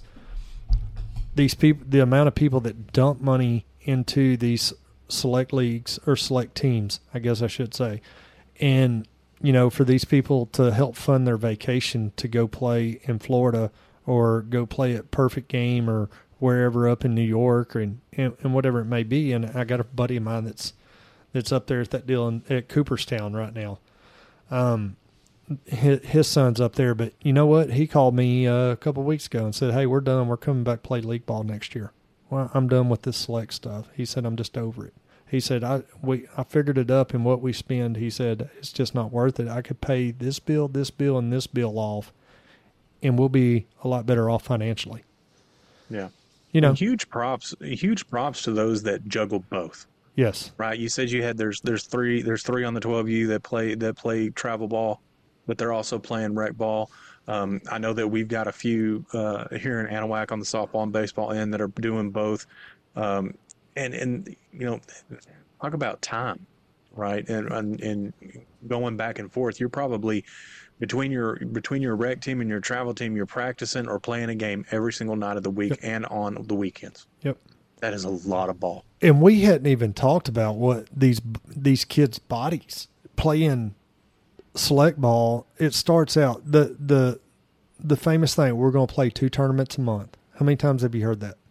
these people, the amount of people that dump money into these select leagues or select teams, I guess I should say, and you know, for these people to help fund their vacation to go play in Florida or go play at Perfect Game or wherever up in New York or in, and, and whatever it may be. And I got a buddy of mine that's that's up there at that deal in, at Cooperstown right now. Um, his, his son's up there, but you know what? He called me uh, a couple of weeks ago and said, "Hey, we're done. We're coming back to play league ball next year." Well, I'm done with this select stuff. He said, "I'm just over it." He said, I we I figured it up, and what we spend, he said, it's just not worth it. I could pay this bill, this bill, and this bill off, and we'll be a lot better off financially. Yeah. You know, And huge props, huge props to those that juggle both. yes, Right. You said you had there's there's three there's three on the twelve U that play that play travel ball, but they're also playing rec ball. Um, I know that we've got a few uh, here in Anahuac on the softball and baseball end that are doing both. Um, and and you know, talk about time, right? And, and and going back and forth. You're probably between your between your rec team and your travel team, you're practicing or playing a game every single night of the week and on the weekends. yep. That is a lot of ball. And we hadn't even talked about what these these kids' bodies playing select ball. It starts out the the the famous thing. We're going to play two tournaments a month. How many times have you heard that?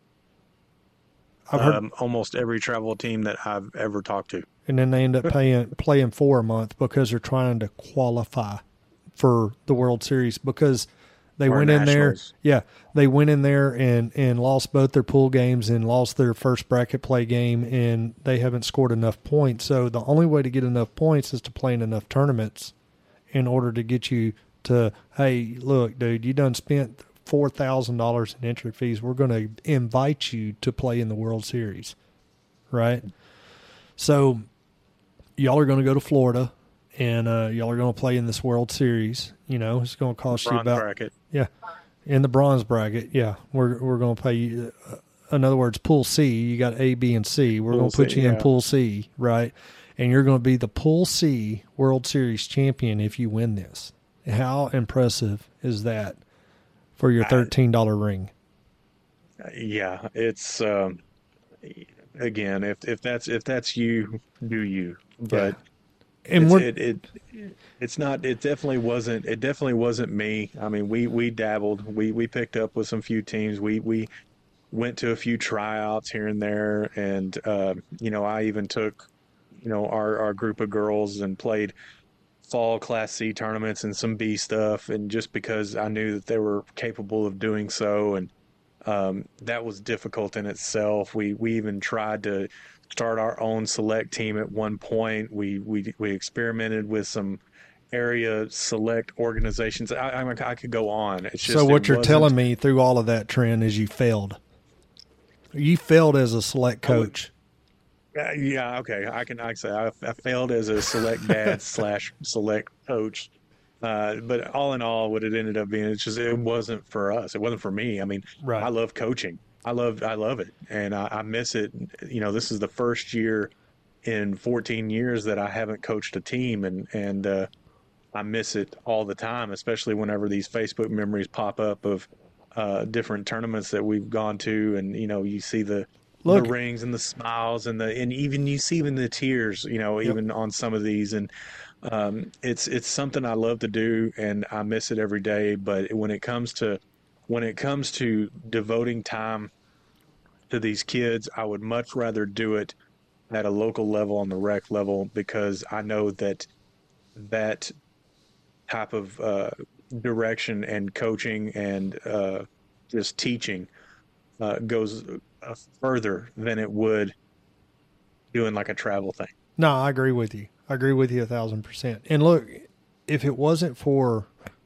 I've heard, Um, almost every travel team that I've ever talked to. and then they end up paying playing four a month because they're trying to qualify for the World Series because they Or went in there. nationals. Yeah, they went in there and and lost both their pool games and lost their first bracket play game, and they haven't scored enough points. So the only way to get enough points is to play in enough tournaments in order to get you to, hey, look, dude, you done spent four thousand dollars in entry fees. We're going to invite you to play in the World Series, right? So y'all are going to go to Florida, and uh, y'all are going to play in this World Series. You know, it's going to cost you Bronze about bracket. yeah, in the bronze bracket. Yeah, we're we're going to pay you. Uh, in other words, Pool C. You got A, B, and C. We're Pool going to put C, you in yeah. Pool C, right? And you're going to be the Pool C World Series champion if you win this. How impressive is that for your thirteen dollar ring? Yeah, it's um, again, if if that's if that's you, do you. But And it's, we're, it, it it's not it definitely wasn't it definitely wasn't me. I mean, we we dabbled. We we picked up with some few teams. We we went to a few tryouts here and there, and uh, you know, I even took, you know, our our group of girls and played fall Class C tournaments and some B stuff, and just because I knew that they were capable of doing so, and um, that was difficult in itself. We we even tried to start our own select team at one point. We we we experimented with some area select organizations. I I, I could go on. It's just so what it you're wasn't- telling me through all of that, Trent, is you failed. You failed as a select coach. Uh, yeah, okay. I can I can say I, I failed as a select dad slash select coach. Uh, but all in all, what it ended up being, it's just it wasn't for us. It wasn't for me. I mean, Right. I love coaching. I love I love it, and I, I miss it. You know, this is the first year in fourteen years that I haven't coached a team, and and uh, I miss it all the time, especially whenever these Facebook memories pop up of uh, different tournaments that we've gone to, and you know, you see the Look- the rings and the smiles and the and even you see even the tears, you know, even on some of these, and um, it's it's something I love to do, and I miss it every day. But when it comes to when it comes to devoting time to these kids, I would much rather do it at a local level, on the rec level, because I know that that type of uh, direction and coaching and uh, just teaching uh, goes uh, further than it would doing like a travel thing. No, I agree with you. I agree with you a thousand percent. And look, if it wasn't for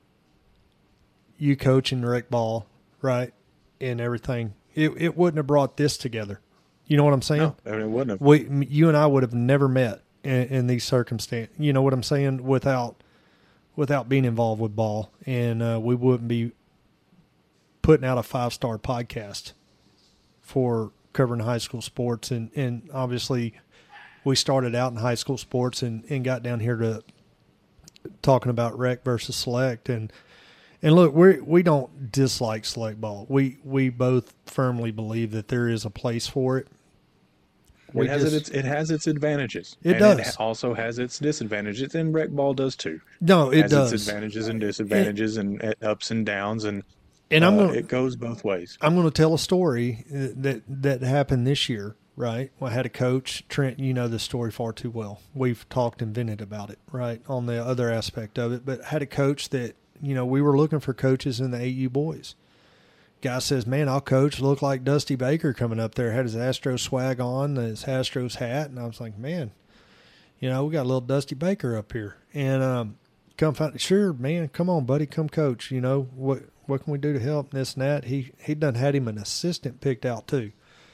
you coaching rec ball, right, and everything, it, it wouldn't have brought this together. You know what I'm saying? No, I mean, it wouldn't have. We, you and I would have never met in, in these circumstances. You know what I'm saying? Without, without being involved with ball, and uh, we wouldn't be putting out a five-star podcast for covering high school sports. And, and obviously we started out in high school sports and, and got down here to talking about rec versus select. And, and look, we we don't dislike select ball. We, we both firmly believe that there is a place for it. We It has just- its it has its advantages. It and does. It also has its disadvantages, and rec ball does too. No, It it has does. its advantages and disadvantages, and uh, ups and downs, and And I'm uh, gonna it goes both ways. I'm gonna tell a story that that happened this year. Right, I had a coach, Trent. You know this story far too well. We've talked and vented about it, right, on the other aspect of it. But had a coach that, you know, we were looking for coaches in the A U boys. Guy says, "Man, I'll coach." Look like Dusty Baker coming up there. Had his Astros swag on, his Astros hat, and I was like, "Man, you know, we got a little Dusty Baker up here." And um, come find, sure, man, come on, buddy, come coach. You know what? What can we do to help? And this and that. He he done had him an assistant picked out too.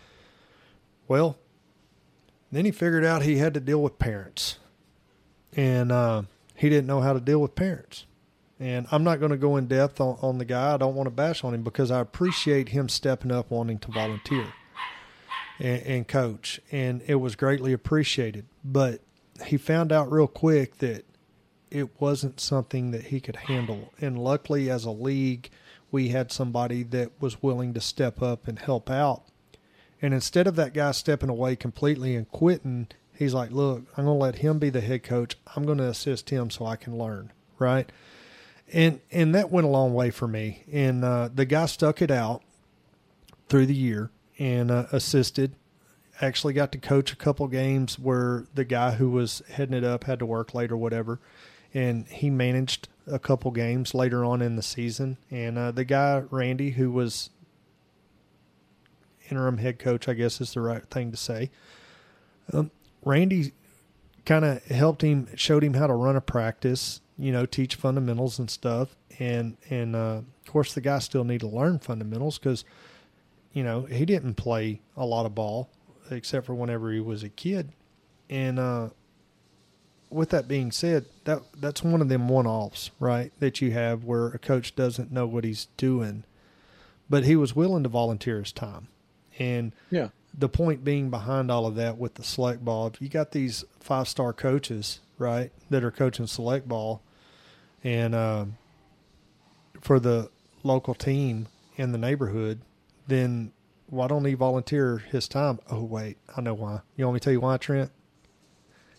Well, then he figured out he had to deal with parents, and uh, he didn't know how to deal with parents. And I'm not going to go in depth on, on the guy. I don't want to bash on him because I appreciate him stepping up, wanting to volunteer and, and coach, and it was greatly appreciated. But he found out real quick that it wasn't something that he could handle. And luckily, as a league, we had somebody that was willing to step up and help out. And instead of that guy stepping away completely and quitting, he's like, look, I'm going to let him be the head coach. I'm going to assist him so I can learn, right? And and that went a long way for me. And uh, the guy stuck it out through the year and uh, assisted. Actually got to coach a couple games where the guy who was heading it up had to work late or whatever. And he managed a couple games later on in the season. And uh, the guy, Randy, who was interim head coach, I guess is the right thing to say. Um, Randy kind of helped him, showed him how to run a practice, you know, teach fundamentals and stuff. And, and uh, of course, the guy still needed to learn fundamentals because, you know, he didn't play a lot of ball except for whenever he was a kid. And uh, with that being said, that that's one of them one-offs, right, that you have where a coach doesn't know what he's doing. But he was willing to volunteer his time. And Yeah. the point being behind all of that with the select ball, if you got these five-star coaches, right, that are coaching select ball and um, for the local team in the neighborhood, then why don't he volunteer his time? Oh, wait, I know why. You want me to tell you why, Trent?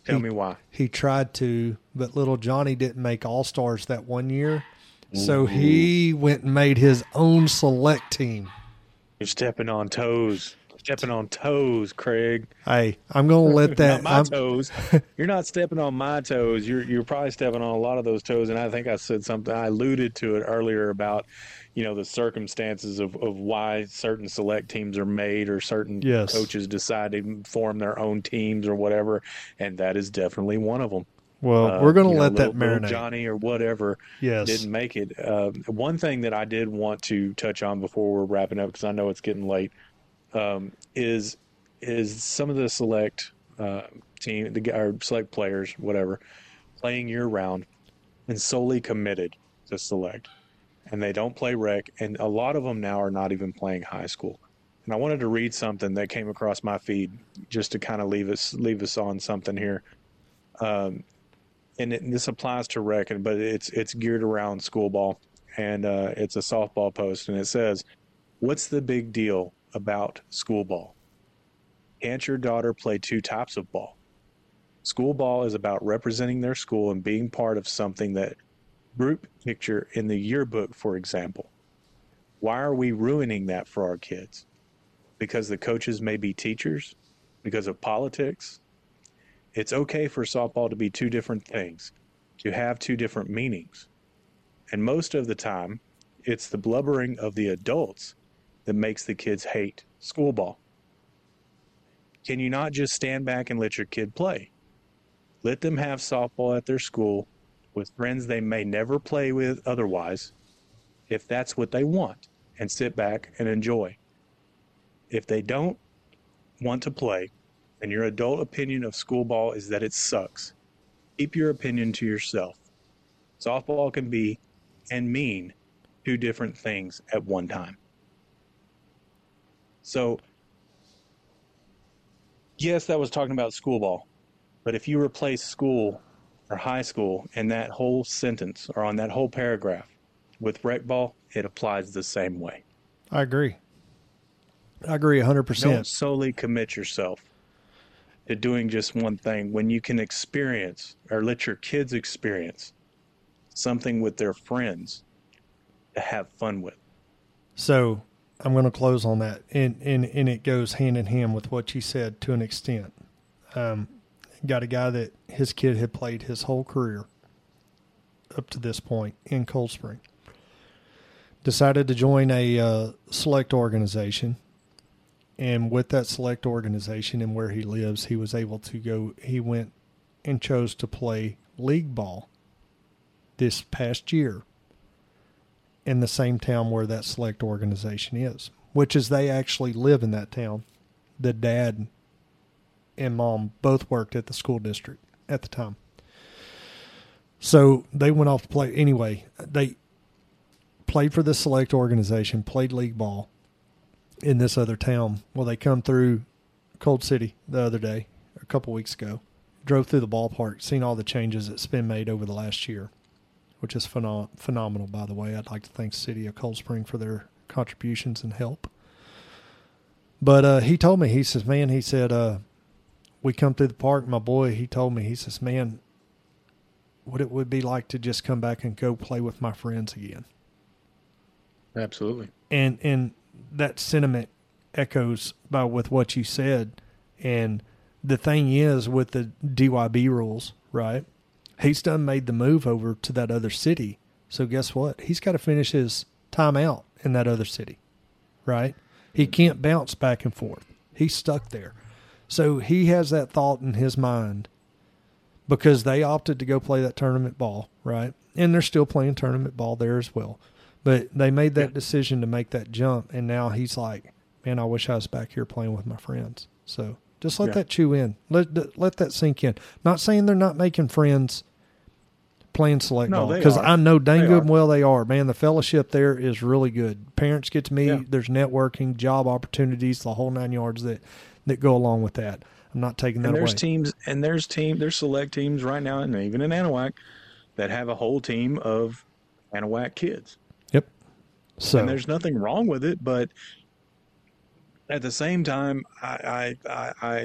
Tell he, me why. He tried to, but little Johnny didn't make All-Stars that one year. So he went and made his own select team. You're stepping on toes. Stepping on toes, Craig. Hey, I'm going to let that. Not my I'm, toes. You're not stepping on my toes. You're you're probably stepping on a lot of those toes. And I think I said something. I alluded to it earlier about, you know, the circumstances of, of why certain select teams are made, or certain yes. coaches decide to form their own teams or whatever. And that is definitely one of them. Well, uh, we're going to know, let little, that marinate. Johnny or whatever yes. didn't make it. Uh, one thing that I did want to touch on before we're wrapping up, because I know it's getting late, um, is is some of the select uh, team, the or select players, whatever, playing year round and solely committed to select, and they don't play rec, and a lot of them now are not even playing high school. And I wanted to read something that came across my feed just to kind of leave us leave us on something here. Um, and, it, and this applies to rec, but it's it's geared around school ball, and uh, it's a softball post, and it says, "What's the big deal about school ball? Can't your daughter play two types of ball? School ball is about representing their school and being part of something that group picture in the yearbook, for example. Why are we ruining that for our kids? Because the coaches may be teachers? Because of politics? It's okay for softball to be two different things, to have two different meanings. And most of the time, it's the blubbering of the adults that makes the kids hate school ball. Can you not just stand back and let your kid play? Let them have softball at their school with friends they may never play with otherwise, if that's what they want, and sit back and enjoy. If they don't want to play, and your adult opinion of school ball is that it sucks, keep your opinion to yourself. Softball can be and mean two different things at one time." So, yes, that was talking about school ball, but if you replace school or high school in that whole sentence or on that whole paragraph with rec ball, it applies the same way. I agree. I agree one hundred percent. Don't solely commit yourself to doing just one thing when you can experience, or let your kids experience, something with their friends to have fun with. So I'm going to close on that, and, and, and it goes hand in hand with what you said to an extent. Um, got a guy that his kid had played his whole career up to this point in Cold Spring. Decided to join a uh, select organization, and with that select organization and where he lives, he was able to go, he went and chose to play league ball this past year in the same town where that select organization is, which is they actually live in that town. The dad and mom both worked at the school district at the time. So they went off to play. Anyway, they played for the select organization, played league ball in this other town. Well, they come through Cold City the other day, a couple weeks ago, drove through the ballpark, seen all the changes that's been made over the last year, which is phenom- phenomenal, by the way. I'd like to thank the city of Cold Spring for their contributions and help. But uh, he told me, he says, man, he said, uh, we come through the park, my boy, he told me, he says, man, what it would be like to just come back and go play with my friends again. Absolutely. And and that sentiment echoes by with what you said. And the thing is, with the D Y B rules, right, he's done made the move over to that other city. So guess what? He's got to finish his time out in that other city, right? He can't bounce back and forth. He's stuck there. So he has that thought in his mind because they opted to go play that tournament ball, right? And they're still playing tournament ball there as well. But they made that decision to make that jump, and now he's like, man, I wish I was back here playing with my friends. So just let yeah. that chew in. Let let that sink in. Not saying they're not making friends playing select no, ball, because I know dang they good are. and well they are. Man, the fellowship there is really good. Parents get to meet. Yeah. There's networking, job opportunities, the whole nine yards that, that go along with that. I'm not taking that and there's away. Teams, and there's team, there's select teams right now, and even in Anahuac, that have a whole team of Anahuac kids. Yep. So and there's nothing wrong with it, but at the same time, I I I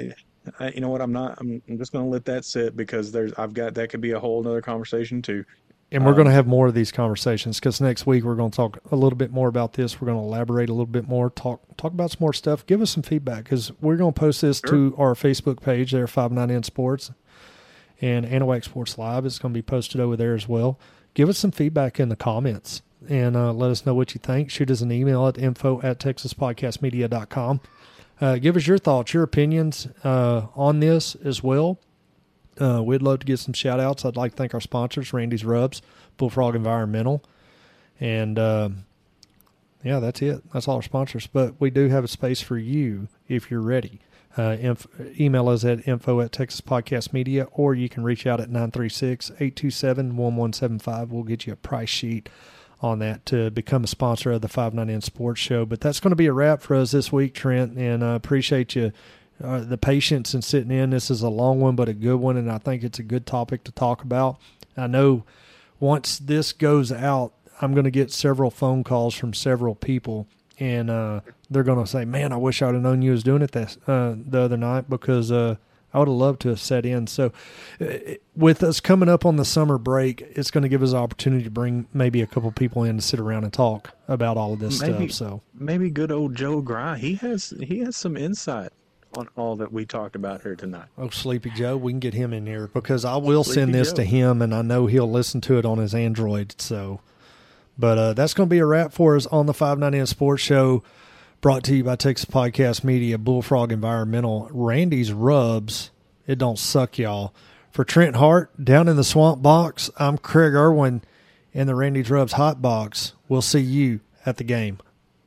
I, you know what? I'm not. I'm, I'm just going to let that sit because there's. I've got that could be a whole other conversation too. And we're um, going to have more of these conversations because next week we're going to talk a little bit more about this. We're going to elaborate a little bit more, talk talk about some more stuff. Give us some feedback because we're going to post this sure. to our Facebook page there, five nine N Sports, and Anahuac Sports Live. It's going to be posted over there as well. Give us some feedback in the comments and uh, let us know what you think. Shoot us an email at info at texas podcast media dot com. Uh, give us your thoughts, your opinions uh, on this as well. Uh, we'd love to get some shout-outs. I'd like to thank our sponsors, Randy's Rubs, Bullfrog Environmental, and, uh, yeah, that's it. That's all our sponsors. But we do have a space for you if you're ready. Uh, inf- email us at info at texas podcast media, or you can reach out at nine three six, eight two seven, one one seven five. We'll get you a price sheet on that to become a sponsor of the five nine N Sports Show. But that's going to be a wrap for us this week, Trent, and I uh, appreciate you. Uh, the patience and sitting in. This is a long one, but a good one, and I think it's a good topic to talk about. I know once this goes out, I'm going to get several phone calls from several people, and uh, they're going to say, man, I wish I would have known you was doing it this, uh, the other night because uh, I would have loved to have sat in. So uh, with us coming up on the summer break, it's going to give us an opportunity to bring maybe a couple people in to sit around and talk about all of this maybe, stuff. So maybe good old Joe Gry, he has he has some insight on all that we talked about here tonight. Oh, Sleepy Joe, we can get him in here because I will Sleepy send this Joe. to him, and I know he'll listen to it on his Android. So, but uh, that's going to be a wrap for us on the five nine N Sports Show, brought to you by Texas Podcast Media, Bullfrog Environmental, Randy's Rubs. It don't suck, y'all. For Trent Hart, down in the Swamp Box, I'm Craig Irwin in the Randy's Rubs Hot Box. We'll see you at the game.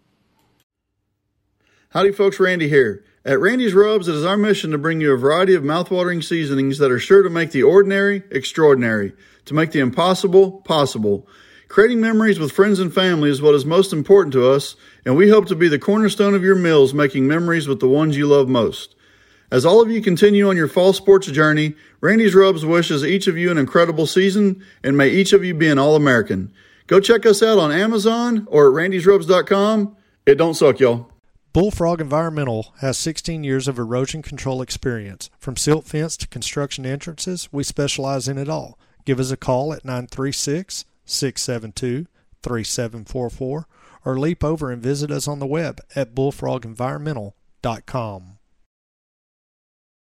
Howdy, folks. Randy here. At Randy's Rubs, it is our mission to bring you a variety of mouthwatering seasonings that are sure to make the ordinary extraordinary, to make the impossible possible. Creating memories with friends and family is what is most important to us, and we hope to be the cornerstone of your meals, making memories with the ones you love most. As all of you continue on your fall sports journey, Randy's Rubs wishes each of you an incredible season, and may each of you be an All-American. Go check us out on Amazon or at randys rubs dot com. It don't suck, y'all. Bullfrog Environmental has sixteen years of erosion control experience. From silt fence to construction entrances, we specialize in it all. Give us a call at nine three six, six seven two, three seven four four or leap over and visit us on the web at bullfrog environmental dot com.